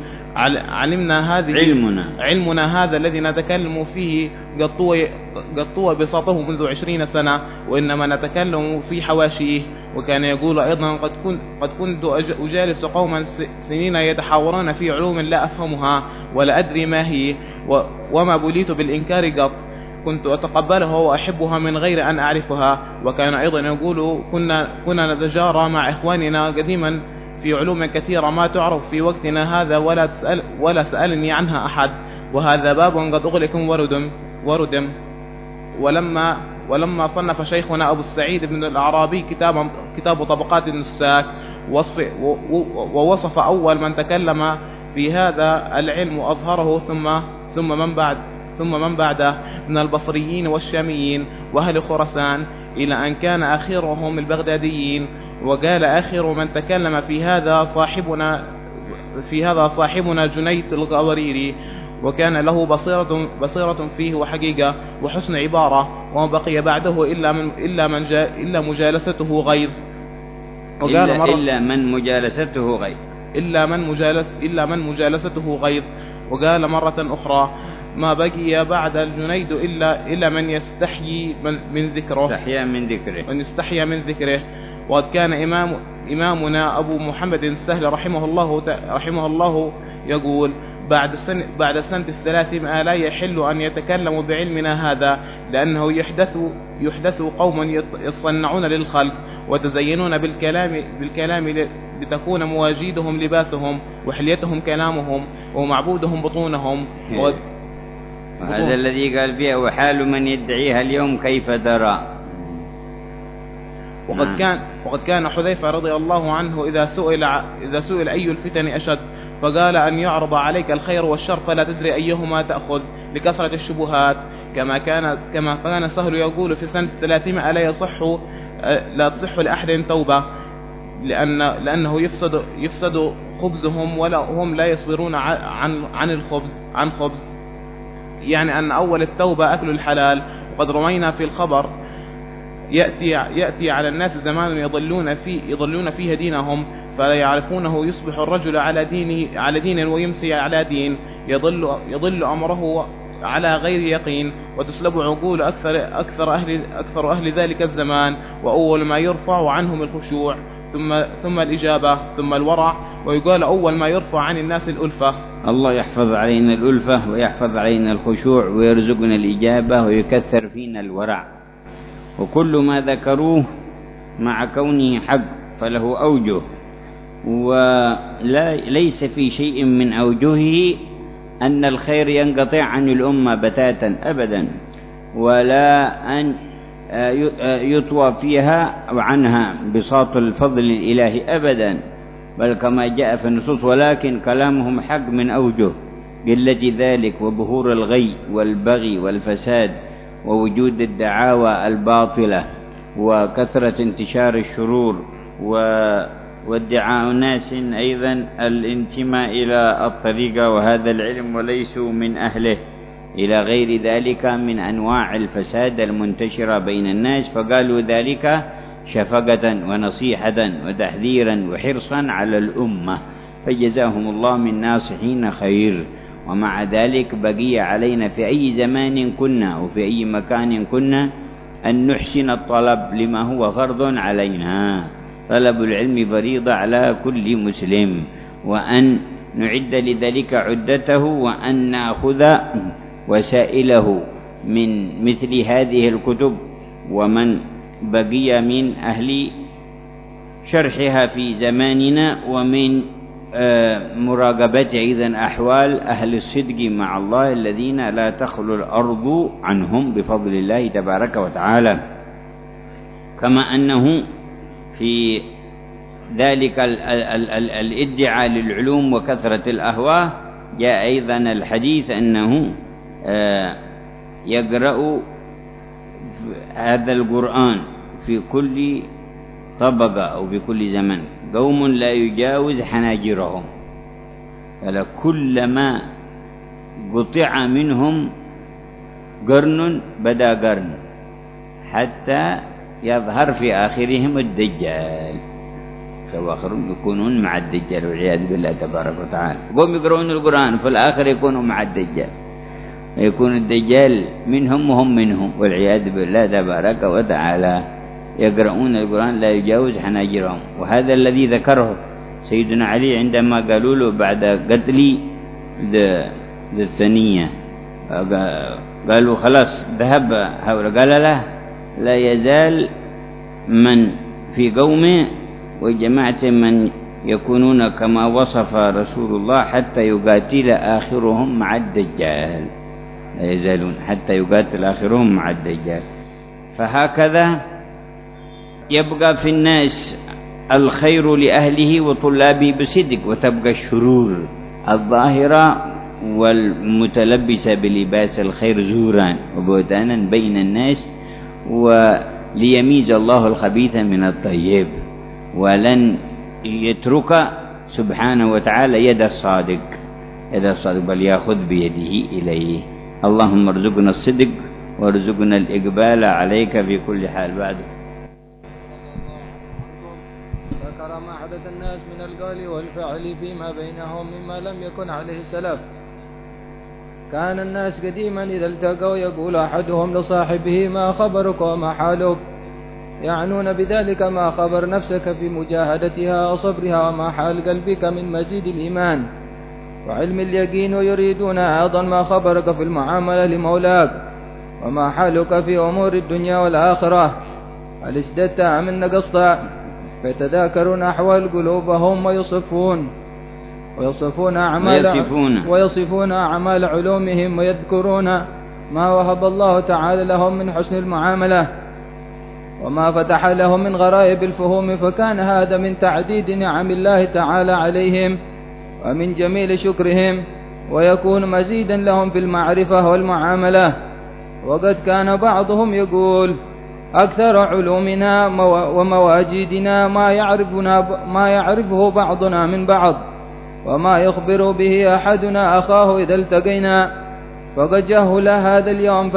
علمنا هذا الذي نتكلم فيه قد طوى بساطه منذ 20 سنة، وإنما نتكلم في حواشيه. وكان يقول أيضا: قد كنت أجالس قوما سنين يتحاورون في علوم لا أفهمها ولا أدري ما هي، وما بليت بالإنكار قط، كنت أتقبلها وأحبها من غير أن أعرفها. وكان أيضا يقول: كنا نتجارى مع إخواننا قديما في علوم كثيرة ما تعرف في وقتنا هذا ولا سألني عنها أحد، وهذا باب قد أغلق وردم. ولما صنف شيخنا أبو السعيد بن الأعرابي كتاب طبقات النساك ووصف أول من تكلم في هذا العلم وأظهره ثم من بعده من البصريين والشاميين وأهل خراسان، إلى أن كان آخرهم البغداديين. وقال: آخر من تكلم في هذا صاحبنا جنيد الغوريري، وكان له بصيرة فيه وحقيقة وحسن عبارة، وما بقي بعده إلا مجالسته غيظ. إلا من مجالسته غيظ. وقال مرة أخرى: ما بقي بعد الجنيد إلا من يستحيي من ذكره. وقد كان إمامنا أبو محمد السهل رحمه الله يقول: بعد سنة 300 لا يحل أن يتكلموا بعلمنا هذا، لأنه يحدث قوم يصنعون للخلق وتزينون بالكلام لتكون مواجيدهم لباسهم وحليتهم كلامهم ومعبودهم بطونهم. وهذا الذي قال فيه: وحال من يدعيها اليوم كيف درى. وقد كان حذيفة رضي الله عنه إذا سئل أي الفتن أشد فقال: أن يعرض عليك الخير والشر فلا تدري أيهما تأخذ، لكثرة الشبهات. كما كان سهل يقول في سنة 300: لا تصح لأحد توبة، لأنه يفسد خبزهم ولا هم لا يصبرون عن خبز، يعني أن أول التوبة أكل الحلال. وقد روينا في الخبر: يأتي على الناس زمان يضلون فيه دينهم فلا يعرفونه، يصبح الرجل على دين ويمسي على دين، يضل أمره على غير يقين، وتسلب عقول أكثر أهل ذلك الزمان. وأول ما يرفع عنهم الخشوع، ثم الإجابة، ثم الورع. ويقال: أول ما يرفع عن الناس الألفة. الله يحفظ علينا الألفة ويحفظ علينا الخشوع ويرزقنا الإجابة ويكثر فينا الورع. وكل ما ذكروه مع كونه حق فله أوجه، وليس في شيء من أوجهه أن الخير ينقطع عن الأمة بتاتا أبدا، ولا أن يطوى فيها أو عنها بساط الفضل الإلهي أبدا، بل كما جاء في النصوص، ولكن كلامهم حق من أوجه قلة ذلك وظهور الغي والبغي والفساد ووجود الدعاوى الباطلة وكثرة انتشار الشرور وادعاء ناس أيضا الانتماء إلى الطريقة وهذا العلم وليسوا من أهله، إلى غير ذلك من أنواع الفساد المنتشرة بين الناس، فقالوا ذلك شفقة ونصيحة وتحذيرا وحرصا على الأمة، فجزاهم الله من ناصحين خير. ومع ذلك بقي علينا في أي زمان كنا وفي أي مكان كنا أن نحسن الطلب لما هو فرض علينا. طلب العلم فريضة على كل مسلم، وأن نعد لذلك عدته، وأن نأخذ وسائله من مثل هذه الكتب، ومن بقي من أهل شرحها في زماننا، ومن مراقبة أيضا أحوال أهل الصدق مع الله الذين لا تخلو الأرض عنهم بفضل الله تبارك وتعالى. كما أنه في ذلك الادعاء للعلوم وكثرة الأهواء جاء أيضا الحديث أنه يقرأ هذا القرآن في كل طبقة أو في كل زمن قوم لا يجاوز حناجرهم، فكلما قطع منهم قرن بدا قرن حتى يظهر في آخرهم الدجال، فآخرهم يكونون مع الدجال والعياذ بالله تبارك وتعالى. قوم يقرؤون القرآن في الآخر يكونوا مع الدجال، يكون الدجال منهم وهم منهم والعياذ بالله تبارك وتعالى. يقرؤون القرآن لا يجاوز حناجرهم، وهذا الذي ذكره سيدنا علي عندما قالوا له بعد قتل ذي الثنية، قالوا خلاص ذهب هؤلاء، قال له لا يزال من في قومه وجماعة من يكونون كما وصف رسول الله حتى يقاتل آخرهم مع الدجال، لا يزالون حتى يقاتل آخرهم مع الدجال. فهكذا يبقى في الناس الخير لأهله وطلابه بصدق، وتبقى الشرور الظاهرة والمتلبسة بلباس الخير زورا وبهتانا بين الناس، وليميز الله الخبيث من الطيب، ولن يترك سبحانه وتعالى يد الصادق بل يأخذ بيده إليه. اللهم ارزقنا الصدق وارزقنا الإقبال عليك في كل حال. بعد ذكر ما حدث الناس من القول والفعل فيما بينهم مما لم يكن عليه السلف. كان الناس قديما إذا التقوا يقول أحدهم لصاحبه ما خبرك وما حالك، يعنون بذلك ما خبر نفسك في مجاهدتها وصبرها، وما حال قلبك من مزيد الإيمان وعلم اليقين، ويريدون أيضا ما خبرك في المعاملة لمولاك، وما حالك في أمور الدنيا والآخرة، هل ازددت أم نقصت، فيتذاكرون أحوال قلوبهم ويصفون أعمال علومهم، ويذكرون ما وهب الله تعالى لهم من حسن المعاملة وما فتح لهم من غرائب الفهوم، فكان هذا من تعديد نعم الله تعالى عليهم ومن جميل شكرهم، ويكون مزيدا لهم في المعرفة والمعاملة. وقد كان بعضهم يقول أكثر علومنا ومواجدنا ما يعرفه بعضنا من بعض، وما يخبر به أحدنا أخاه إذا التقينا، فقد جهل هذا اليوم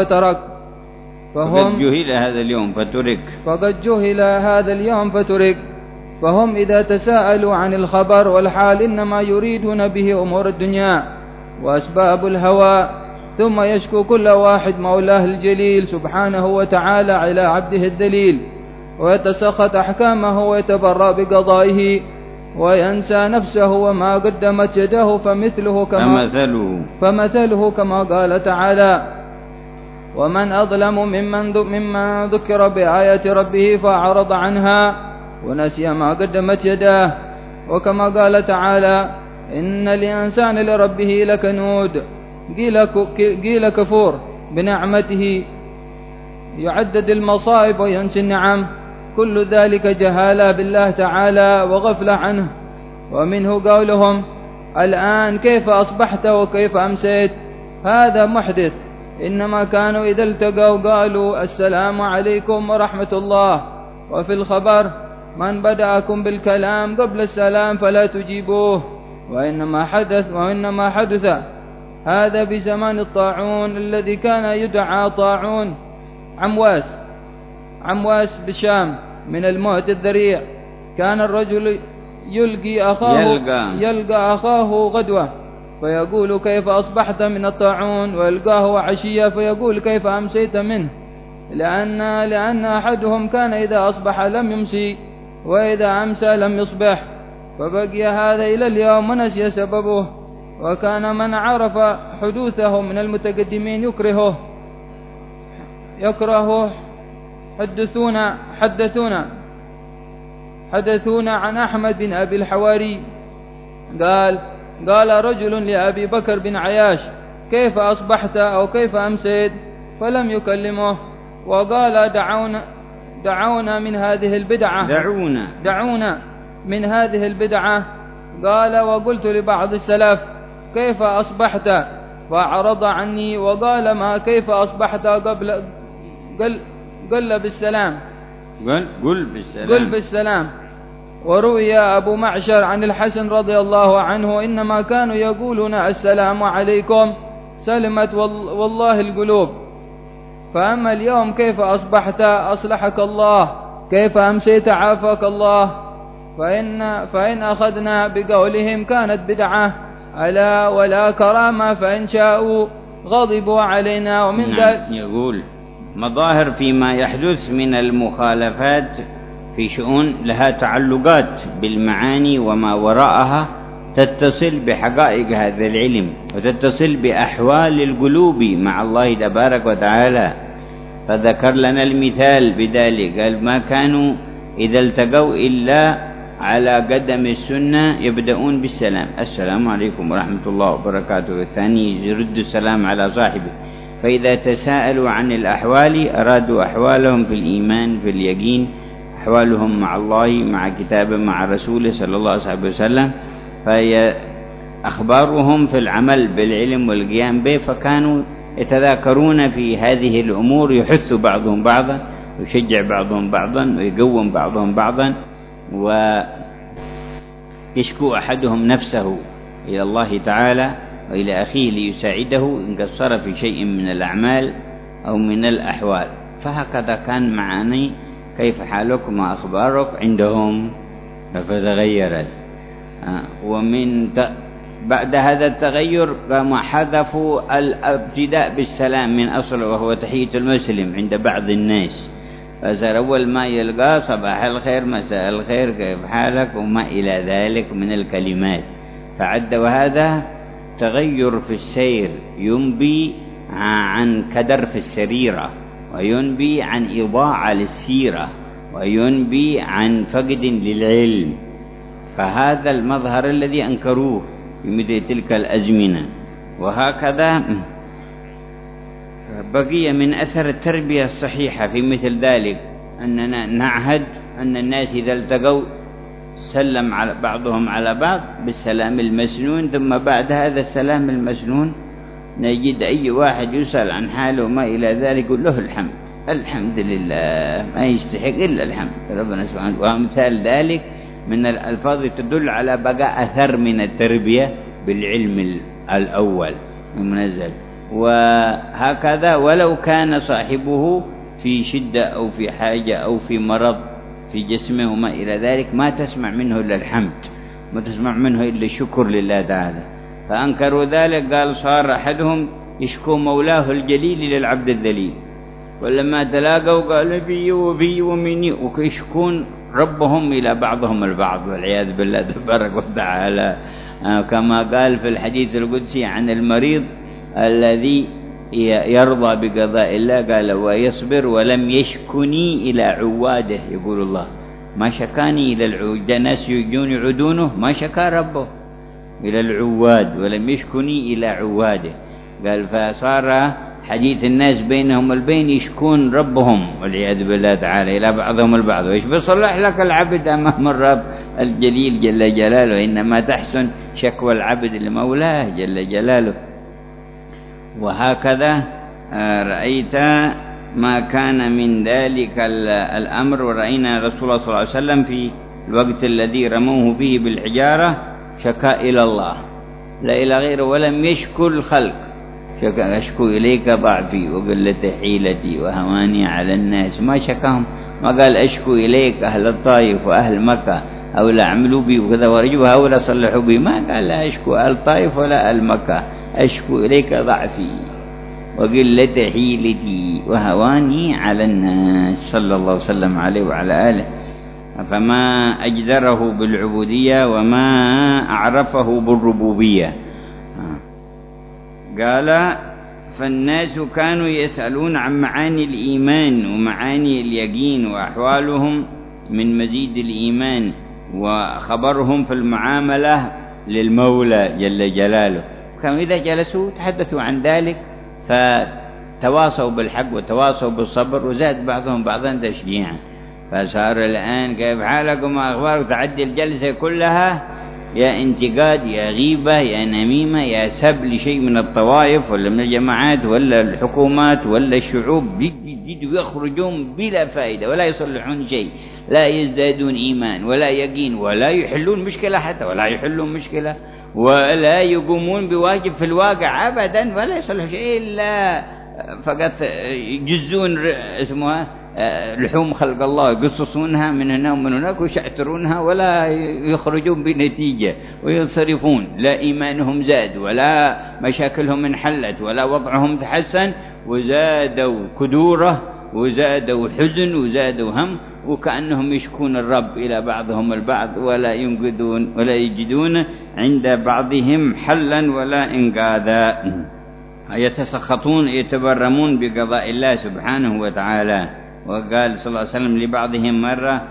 فترك، فهم إذا تساءلوا عن الخبر والحال إنما يريدون به أمور الدنيا وأسباب الهوى، ثم يشكو كل واحد مولاه الجليل سبحانه وتعالى على عبده الذليل، ويتسخط أحكامه ويتبرأ بقضائه، وينسى نفسه وما قدمت يده، فمثله كما قال تعالى: ومن أظلم ممن ذكر بآيات ربه فأعرض عنها ونسي ما قدمت يداه. وكما قال تعالى: إن الإنسان لربه لكنود، قيل كفور بنعمته، يعدد المصائب وينسي النعم، كل ذلك جهالة بالله تعالى وغفلة عنه، ومنه قولهم: الآن كيف أصبحت وكيف أمسيت؟ هذا محدث، إنما كانوا إذا التقوا قالوا: السلام عليكم ورحمة الله. وفي الخبر: من بدأكم بالكلام قبل السلام فلا تجيبوه. وإنما حدث هذا بزمان الطاعون الذي كان يدعى طاعون عمواس بالشام من الموت الذريع. كان الرجل يلقى أخاه غدوة فيقول: كيف أصبحت من الطاعون؟ ويلقاه عشية فيقول: كيف أمسيت منه؟ لأن أحدهم كان إذا أصبح لم يمسي، وإذا أمسى لم يصبح، فبقي هذا إلى اليوم ونسي سببه. وكان من عرف حدوثه من المتقدمين يكرهه. حدثونا عن أحمد بن أبي الحواري قال رجل لأبي بكر بن عياش: كيف أصبحت أو كيف أمسيت؟ فلم يكلمه، وقال: دعونا من هذه البدعة. قال: وقلت لبعض السلف: كيف أصبحت؟ فأعرض عني وقال: ما كيف أصبحت قل بالسلام. وروي أبو معشر عن الحسن رضي الله عنه: إنما كانوا يقولون: السلام عليكم سلمت والله القلوب. فأما اليوم كيف أصبحت أصلحك الله، كيف أمسيت عافاك الله. فإن أخذنا بقولهم كانت بدعة، ألا ولا كرامة، فإن شاءوا غضبوا علينا. ومن ذلك يقول مظاهر فيما يحدث من المخالفات في شؤون لها تعلقات بالمعاني وما وراءها، تتصل بحقائق هذا العلم وتتصل بأحوال القلوب مع الله تبارك وتعالى. فذكر لنا المثال بذلك، قال: ما كانوا إذا التقوا إلا على قدم السنة يبدأون بالسلام: السلام عليكم ورحمة الله وبركاته. الثاني يرد السلام على صاحبه. فإذا تساءلوا عن الأحوال أرادوا أحوالهم في الإيمان، في اليقين، أحوالهم مع الله، مع كتابه، مع رسوله صلى الله عليه وسلم، فهي أخبارهم في العمل بالعلم والقيام به. فكانوا يتذاكرون في هذه الأمور، يحث بعضهم بعضا، ويشجع بعضهم بعضا، ويقوم بعضهم بعضا، ويشكو أحدهم نفسه إلى الله تعالى وإلى أخيه ليساعده إن قصر في شيء من الأعمال أو من الأحوال. فهكذا كان معاني: كيف حالك ما أخبارك عندهم، فتغيرت. بعد هذا التغير قاموا حذفوا الابتداء بالسلام من أصل، وهو تحية المسلم عند بعض الناس. فصار أول ما يلقاه: صباح الخير، مساء الخير، كيف حالك، وما إلى ذلك من الكلمات. فعد وهذا تغير في السير ينبي عن كدر في السريرة، وينبي عن إضاعة للسيرة، وينبي عن فقد للعلم. فهذا المظهر الذي أنكروه في مثل تلك الأزمنة. وهكذا بقي من أثر التربية الصحيحة في مثل ذلك أننا نعهد أن الناس إذا التقوا سلم على بعضهم على بعض بالسلام المسنون، ثم بعد هذا السلام المسنون نجد أي واحد يسأل عن حاله وما إلى ذلك يقول له: الحمد لله، ما يستحق إلا الحمد ربنا سبحانه. وأمثال ذلك من الألفاظ تدل على بقاء أثر من التربية بالعلم الأول المنزل. وهكذا ولو كان صاحبه في شدة أو في حاجة أو في مرض في جسمه وما إلى ذلك، ما تسمع منه إلا الحمد، ما تسمع منه إلا الشكر لله تعالى. فأنكروا ذلك. قال: صار أحدهم يشكو مولاه الجليل للعبد الذليل. ولما تلاقوا قال: بي وبي ومني، ويشكون ربهم إلى بعضهم البعض والعياذ بالله تبارك وتعالى. كما قال في الحديث القدسي عن المريض الذي يرضى بقضاء الله، قال: ويصبر ولم يشكني إلى عواده. يقول الله: ما شكاني إلى العود، ناس يجون يعودونه، ما شكا ربه إلى العواد ولم يشكني إلى عواده. قال: فصار حديث الناس بينهم البين يشكون ربهم والعياذ بالله تعالى إلى بعضهم البعض. وإيش بيصلح لك العبد أمام الرب الجليل جل جلاله؟ إنما تحسن شكوى العبد لمولاه جل جلاله. وهكذا رأيت ما كان من ذلك الأمر. ورأينا رسول الله صلى الله عليه وسلم في الوقت الذي رموه فيه بالحجارة شكا إلى الله لا إلى غيره، ولم يشكو الخلق. أشكو إليك ضعفي وقلة حيلتي وهواني على الناس. ما شكاهم، ما قال أشكو إليك أهل الطائف وأهل مكة أو لا عملوا بي وكذا ورجوها ولا صلحوا بي. ما قال لا أشكو أهل الطائف ولا أهل مكة، أشكو إليك ضعفي وقلة حيلتي وهواني على الناس صلى الله وسلم عليه وعلى آله. فما أجدره بالعبودية وما أعرفه بالربوبية. قال فالناس كانوا يسألون عن معاني الإيمان ومعاني اليقين وأحوالهم من مزيد الإيمان وخبرهم في المعاملة للمولى جل جلاله. كانوا إذا جلسوا تحدثوا عن ذلك فتواصوا بالحق وتواصوا بالصبر، وزاد بعضهم بعضا تشجيعا. فصار الآن كيف حالكم أخبارك؟ تعدي الجلسة كلها يا انتقاد يا غيبة يا نميمة يا سب لشيء من الطوائف ولا من الجماعات ولا الحكومات ولا الشعوب، يخرجون بلا فائدة ولا يصلحون شيء، لا يزدادون إيمان ولا يقين ولا يحلون مشكلة حتى، ولا يحلون مشكلة ولا يقومون بواجب في الواقع أبدا، ولا يصلحون شيء إلا فقط يجزون اسمها لحوم خلق الله، يقصصونها من هنا ومن هناك ويشعترونها ولا يخرجون بنتيجة وينصرفون. لا إيمانهم زاد ولا مشاكلهم انحلت ولا وضعهم تحسن، وزادوا كدورة وزادوا حزن وزادوا هم، وكأنهم يشكون الرب إلى بعضهم البعض ولا ينقذون ولا يجدون عند بعضهم حلا ولا إنقاذا. يتسخطون يتبرمون بقضاء الله سبحانه وتعالى. وقال صلى الله عليه وسلم لبعضهم مرة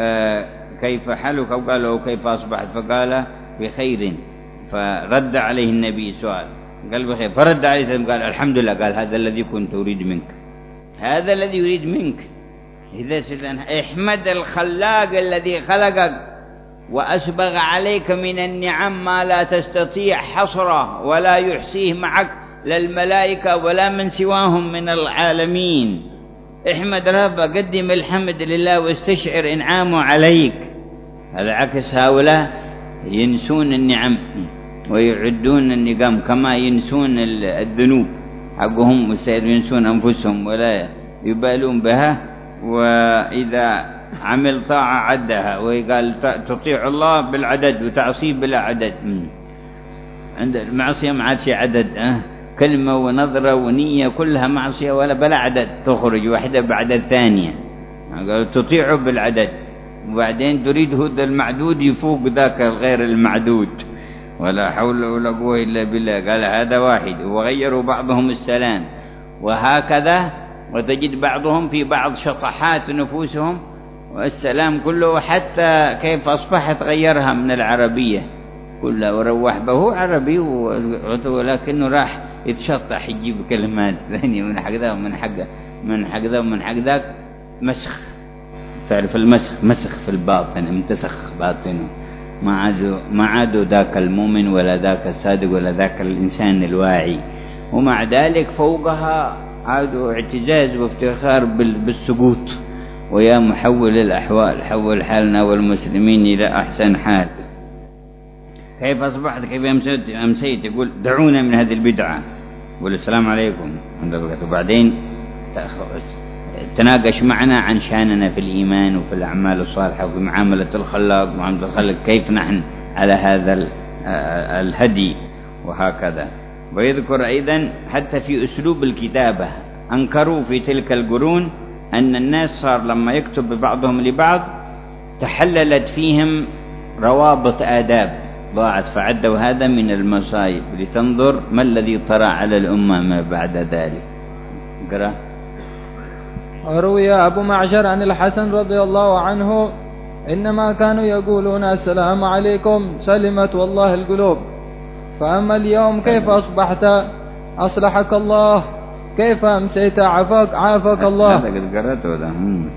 كيف حالك؟ وقال له كيف أصبحت؟ فقال بخير. فرد عليه النبي سؤال قال بخير، فرد عليه قال الحمد لله. قال هذا الذي كنت أريد منك، هذا الذي يريد منك. إذا احمد الخلاق الذي خلقك وأسبغ عليك من النعم ما لا تستطيع حصره ولا يحصيه معك لا الملائكة ولا من سواهم من العالمين. احمد رب، قدم الحمد لله واستشعر إنعامه عليك. العكس هؤلاء ينسون النعم ويعدون النقم كما ينسون الذنوب حقهم، وينسون أنفسهم ولا يبالون بها. وإذا عمل طاعة عدها، وقال تطيع الله بالعدد وتعصيه بلا عدد. عند المعصية ما عاد شيء عدد، كلمة ونظرة ونية كلها معصية ولا بلا عدد، تخرج واحدة بعد الثانية. قال تطيعه بالعدد، وبعدين تريد هذا المعدود يفوق ذاك الغير المعدود، ولا حول ولا قوة إلا بالله. قال هذا واحد. وغيروا بعضهم السلام، وهكذا. وتجد بعضهم في بعض شطحات نفوسهم والسلام كله، وحتى كيف أصبحت غيرها من العربية كلها وروح به عربي، ولكنه راح يتشطح يجيب كلمات ثانية من حق ذا ومن حق من حق ذا ومن حق ذاك. مسخ، تعرف المسخ، مسخ في الباطن، امتسخ باطنه. ما عادوا ذاك المؤمن ولا ذاك الصادق ولا ذاك الإنسان الواعي. ومع ذلك فوقها عادوا اعتزاز وافتخار بالسقوط. ويا محول الأحوال حول حالنا والمسلمين إلى أحسن حال. كيف أصبحت كيف أمسيت؟ يقول دعونا من هذه البدعة، يقول السلام عليكم، وبعدين تناقش معنا عن شاننا في الإيمان وفي الأعمال الصالحة وفي معاملة الخلاق ومعاملة الخلق، كيف نحن على هذا الهدي وهكذا. ويذكر أيضا حتى في أسلوب الكتابة أنكروا في تلك القرون أن الناس صار لما يكتب بعضهم لبعض تحللت فيهم روابط آداب ضاعت، فعدوا هذا من المصائب. لتنظر ما الذي طرأ على الأمة ما بعد ذلك. قرأ. روي أبو معشر عن الحسن رضي الله عنه إنما كانوا يقولون السلام عليكم سلمت والله القلوب، فأما اليوم كيف أصبحت؟ أصلحك الله. كيف أمسيت عافاك الله. هذا قد قرأته ده.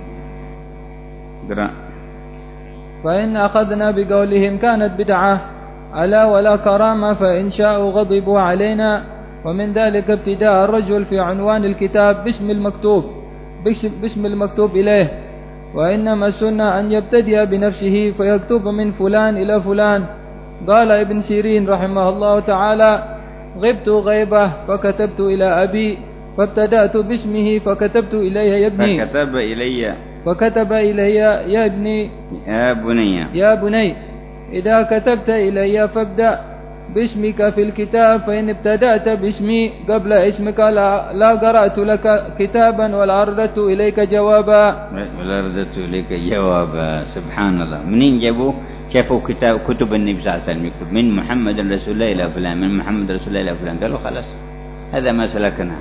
قرأ. فإن أخذنا بقولهم كانت بدعة ألا ولا كرامة، فإن شاءوا غضبوا علينا. ومن ذلك ابتداء الرجل في عنوان الكتاب باسم المكتوب إليه، وإنما السنة أن يبتدئ بنفسه فيكتب من فلان إلى فلان. قال ابن سيرين رحمه الله تعالى: غبت غيبة فكتبت إلى أبي، فابتدأت باسمه فكتبت إليه يا ابني، فكتب إلي يا ابني يا بني إذا كتبت إلي فابدأ باسمك في الكتاب، فإن ابتدأت باسمي قبل اسمك لا قرأت لك كتابا ولا رددت إليك جوابا. سبحان الله. منين جابوا؟ شافوا كتب النبي صلى الله عليه وسلم يكتب من محمد رسول الله إلى فلان، من محمد رسول الله إلى فلان، قالوا خلاص هذا ما سلكنا.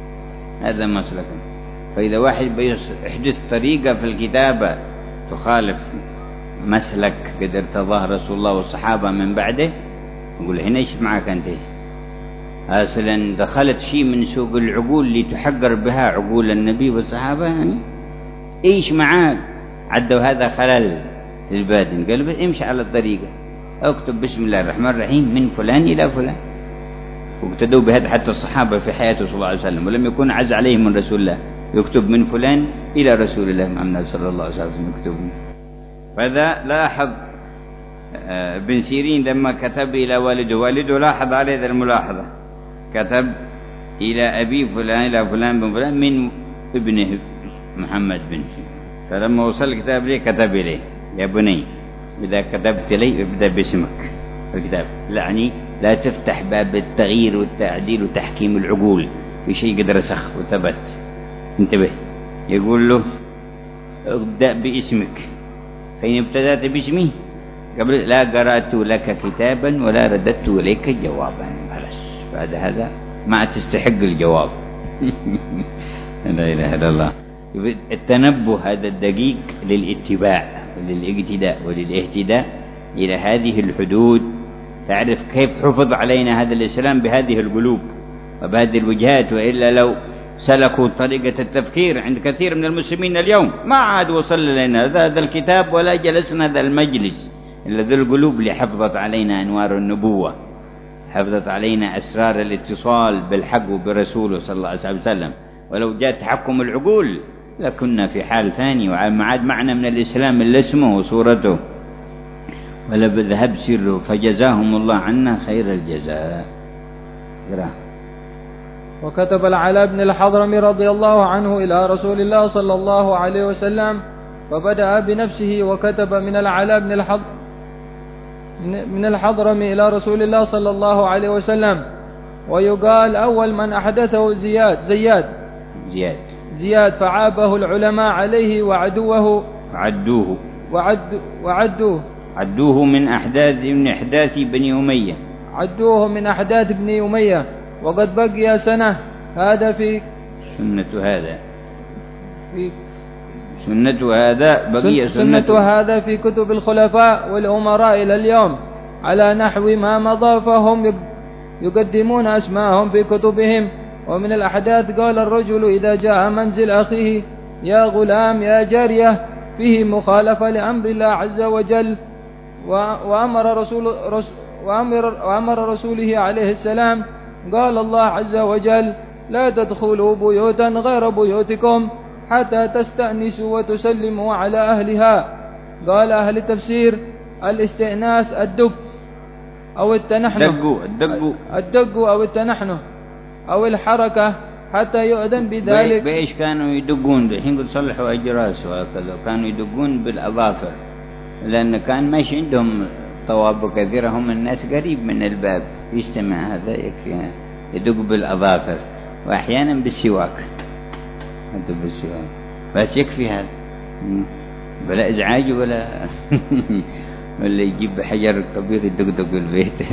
فإذا واحد بيحدث طريقة في الكتابة تخالف مسلك قد ارتضاه رسول الله والصحابة من بعده، يقول هنا ايش معك أنت؟ أصلا دخلت شيء من سوق العقول اللي تحقر بها عقول النبي والصحابة، يعني ايش معاك؟ عدوا هذا خلل البادن. قال امشي على الطريقة، اكتب بسم الله الرحمن الرحيم من فلان إلى فلان. وابتدوا بهذا حتى الصحابة في حياته صلى الله عليه وسلم، ولم يكن عز عليهم من رسول الله، يكتب من فلان إلى رسول الله محمد صلى الله عليه وسلم يكتب. فهذا لاحظ ابن سيرين لما كتب إلى والده لاحظ عليه ذا الملاحظة، كتب إلى أبي فلان إلى فلان بن فلان من ابنه محمد بن سيرين. فلما وصل الكتاب ليه كتب إليه يا بني إذا كتبت لي ابدأ باسمك في الكتاب، يعني لا تفتح باب التغيير والتعديل وتحكيم العقول في شيء قد رسخ وثبت. انتبه، يقول له ابدأ باسمك، فإن ابتدأت باسمي قبل لا قرأت لك كتابا ولا رددت إليك جوابا. بعد هذا ما تستحق الجواب. لا إله إلا الله. التنبه هذا الدقيق للاتباع وللاقتداء وللاهتداء إلى هذه الحدود، تعرف كيف حفظ علينا هذا الإسلام بهذه القلوب وبهذه الوجهات، وإلا لو سلكوا طريقة التفكير عند كثير من المسلمين اليوم ما عاد وصل لنا هذا الكتاب ولا جلسنا هذا المجلس إلا ذو القلوب اللي حفظت علينا أنوار النبوة، حفظت علينا أسرار الاتصال بالحق وبرسوله صلى الله عليه وسلم. ولو جاء تحكم العقول لكنا في حال ثاني، وما عاد معنا من الإسلام إلا اسمه وصورته ولا بذهب سره، فجزاهم الله عنا خير الجزاء. وكتب العلاء بن الحضرمي رضي الله عنه إلى رسول الله صلى الله عليه وسلم، فبدأ بنفسه وكتب من العلاء من الحضرمي إلى رسول الله صلى الله عليه وسلم. ويقال أول من أحدثه زياد فعابه العلماء عليه عدوه من أحداث بني أمية. وقد بقي سنة هذا في سنة هذا في كتب الخلفاء والأمراء إلى اليوم على نحو ما مضى، فهم يقدمون أسماءهم في كتبهم. ومن الأحداث قال الرجل إذا جاء منزل أخيه يا غلام يا جارية، فيه مخالفة لأمر الله عز وجل، وأمر رسوله عليه السلام. قال الله عز وجل لا تدخلوا بيوتا غير بيوتكم حتى تستأنسوا وتسلموا على أهلها. قال أهل التفسير الاستئناس الدق أو التنحنه أو الحركة حتى يؤذن بذلك. بإيش كانوا يدقون؟ الحين قد صلحوا أجراس وكذا، كانوا يدقون بالأظافر لأن كان ماشي عندهم طوابق كثيرة، هم الناس قريب من الباب يستمع هذا يكفي، يدق بالأظافر وأحيانا بالسواك بس يكفي هذا، بلا إزعاج ولا ولا يجيب حجر كبير يدقدق بالبيت.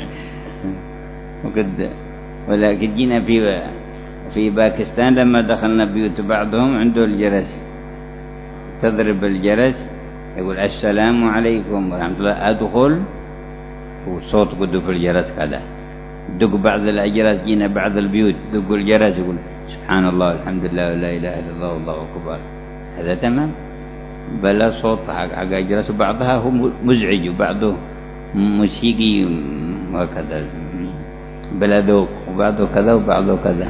ولكن جينا في باكستان لما دخلنا بيوت بعضهم عنده الجرس، تضرب الجرس يقول السلام عليكم ورحمة الله، أدخل وصوت قدو في الجرس كذا. دق بعض الأجراس، جينا بعض البيوت دقوا الجرس يقول سبحان الله الحمد لله ولا إله إلا الله والله أكبر، هذا تمام. بلا صوت حق أجلس، بعضها هو مزعج وبعضه موسيقي وكذا، بلا ذوق، وبعضه كذا وبعضه كذا.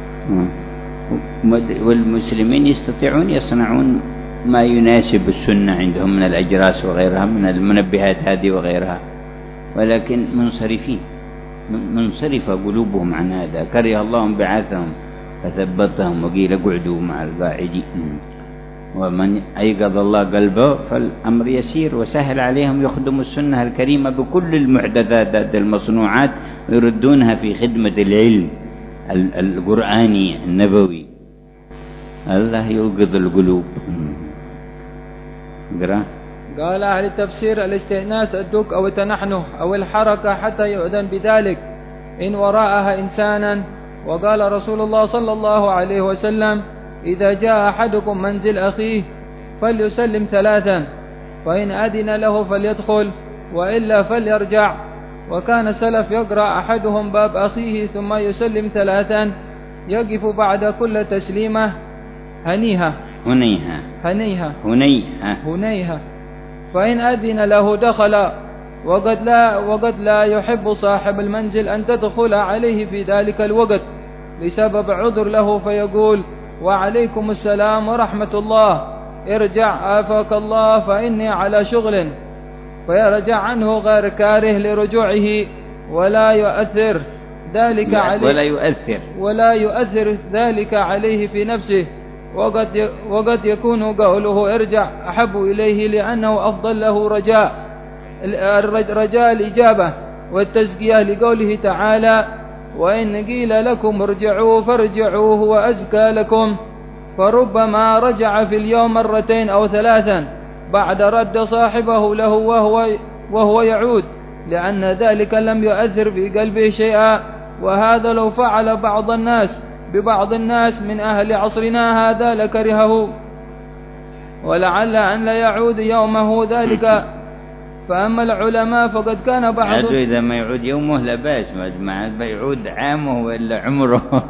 والمسلمين يستطيعون يصنعون ما يناسب السنة عندهم من الأجراس وغيرها من المنبهات هذه وغيرها، ولكن منصرفين، منصرفة قلوبهم عن هذا. كره الله انبعاثهم فثبتهم وقيل اقعدوا مع القاعدين. ومن أيقظ الله قلبه فالأمر يسير وسهل عليهم، يخدموا السنة الكريمة بكل المحدثات المصنوعات ويردونها في خدمة العلم القرآني النبوي. الله يوقظ القلوب. قال أهل التفسير: الاستئناس الدك أو التنحنه أو الحركة حتى يؤذن بذلك إن وراءها إنسانا. وقال رسول الله صلى الله عليه وسلم: إذا جاء أحدكم منزل أخيه فليسلم 3، فإن أذن له فليدخل وإلا فليرجع. وكان السلف يقرأ أحدهم باب أخيه ثم يسلم 3، يقف بعد كل تسليمة هنيها فإن أذن له دخل. وقد لا يحب صاحب المنزل أن تدخل عليه في ذلك الوقت بسبب عذر له، فيقول: وعليكم السلام ورحمة الله، ارجع آفاك الله فإني على شغل، فيرجع عنه غير كاره لرجوعه ولا يؤثر ذلك عليه في نفسه. وقد يكون قوله ارجع أحب إليه لأنه أفضل له رجاء الإجابة والتزكية، لقوله تعالى: وإن قيل لكم ارجعوا فارجعوا هو أزكى لكم. فربما رجع في اليوم 2 أو 3 بعد رد صاحبه له وهو يعود، لأن ذلك لم يؤثر في قلبه شيئا. وهذا لو فعل ببعض الناس من أهل عصرنا هذا لكرهه، ولعل أن لا يعود يومه ذلك. فأما العلماء فقد كان بعض إذا ما يعود يومه لا بأس، ما يعود عامه وإلا عمره.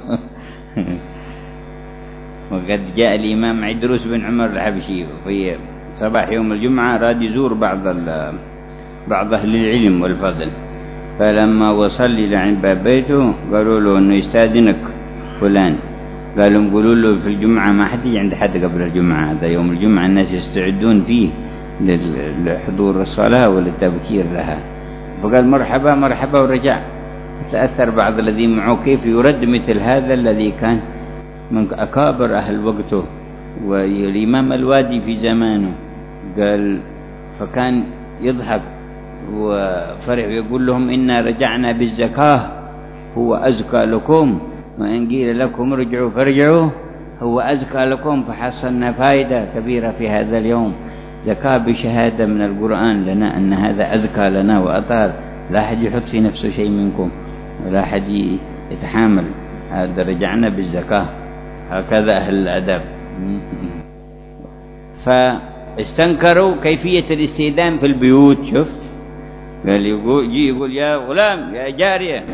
وقد جاء الإمام عدروس بن عمر الحبشي في صباح يوم الجمعة راد يزور بعض أهل العلم والفضل، فلما وصل إلى عند باب بيته قالوا له أنه يستأذنك فلان. قالوا قولوا له في الجمعة ما حد يجي عند حد قبل الجمعة، هذا يوم الجمعة الناس يستعدون فيه لحضور الصلاة وللتبكير لها. فقال مرحبا مرحبا ورجع. تأثر بعض الذين معه كيف يرد مثل هذا الذي كان من أكابر أهل وقته والإمام الوادي في زمانه. قال فكان يضحك وفرح ويقول لهم: إنا رجعنا بالزكاة هو أزكى لكم، وإن قيل لكم ارجعوا فارجعوا هو أزكى لكم. فحصلنا فائدة كبيرة في هذا اليوم، زكاة بشهادة من القرآن لنا أن هذا أزكى لنا وأطهر، لا أحد يحط في نفسه شيء منكم ولا أحد يتحامل. هذا رجعنا بالزكاة. هكذا أهل الأدب. فاستنكروا كيفية الاستئذان في البيوت. شوف قال يقول يا غلام يا جارية،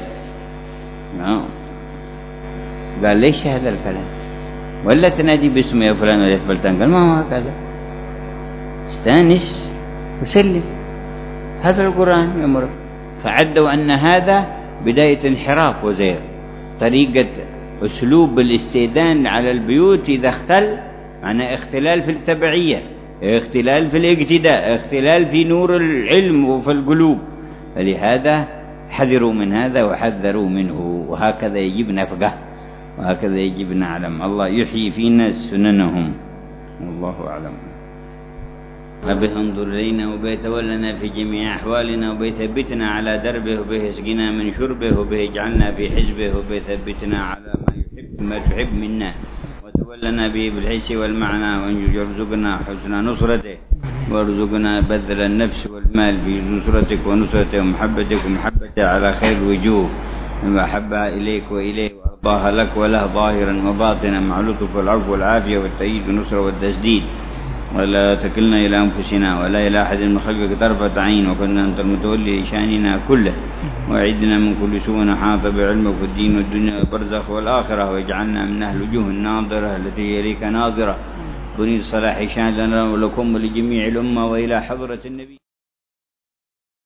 قال ليش هذا الكلام؟ ولا تنادي باسمه يا فلان ولا فلان؟ قال ما هو هكذا، استانس وسلم، هذا القرآن يمر. فعدوا أن هذا بداية انحراف وزير طريقة أسلوب الاستئذان على البيوت. إذا اختل معنى اختلال في التبعية، اختلال في الاقتداء، اختلال في نور العلم وفي القلوب. فلهذا حذروا من هذا وحذروا منه. وهكذا يجب نفقه وهكذا يجب نعلم. الله يحيي فينا سننهم، والله أعلم. ربه انظر إلينا وبيتولنا في جميع أحوالنا وبيثبتنا على دربه وبيسقنا من شربه وبيجعلنا في حزبه وبيثبتنا على ما تحب منا وتولنا به بالحس والمعنى، وارزقنا حسن نصرته وارزقنا بذل النفس والمال في نصرتك ونصرته ومحبتك ومحبته على خير الوجوه مما أحبها إليك وإليه وأرضاها لك وله ظاهرا وباطنا مع اللطف والعفو والعافية والتأييد والنصر والتسديد. ولا تكلنا إلى أنفسنا ولا إلى أحد من خلقك طرفة عين، وكنا أنت المتولي لشأننا كله. وأعدنا من كل سوء حاط بعلمك في الدين والدنيا والبرزخ والآخرة، واجعلنا من أهل الوجوه الناظرة التي إليك ناظرة. كن الصلاح شان لنا ولكم ولجميع الأمة وإلى حضرة النبي.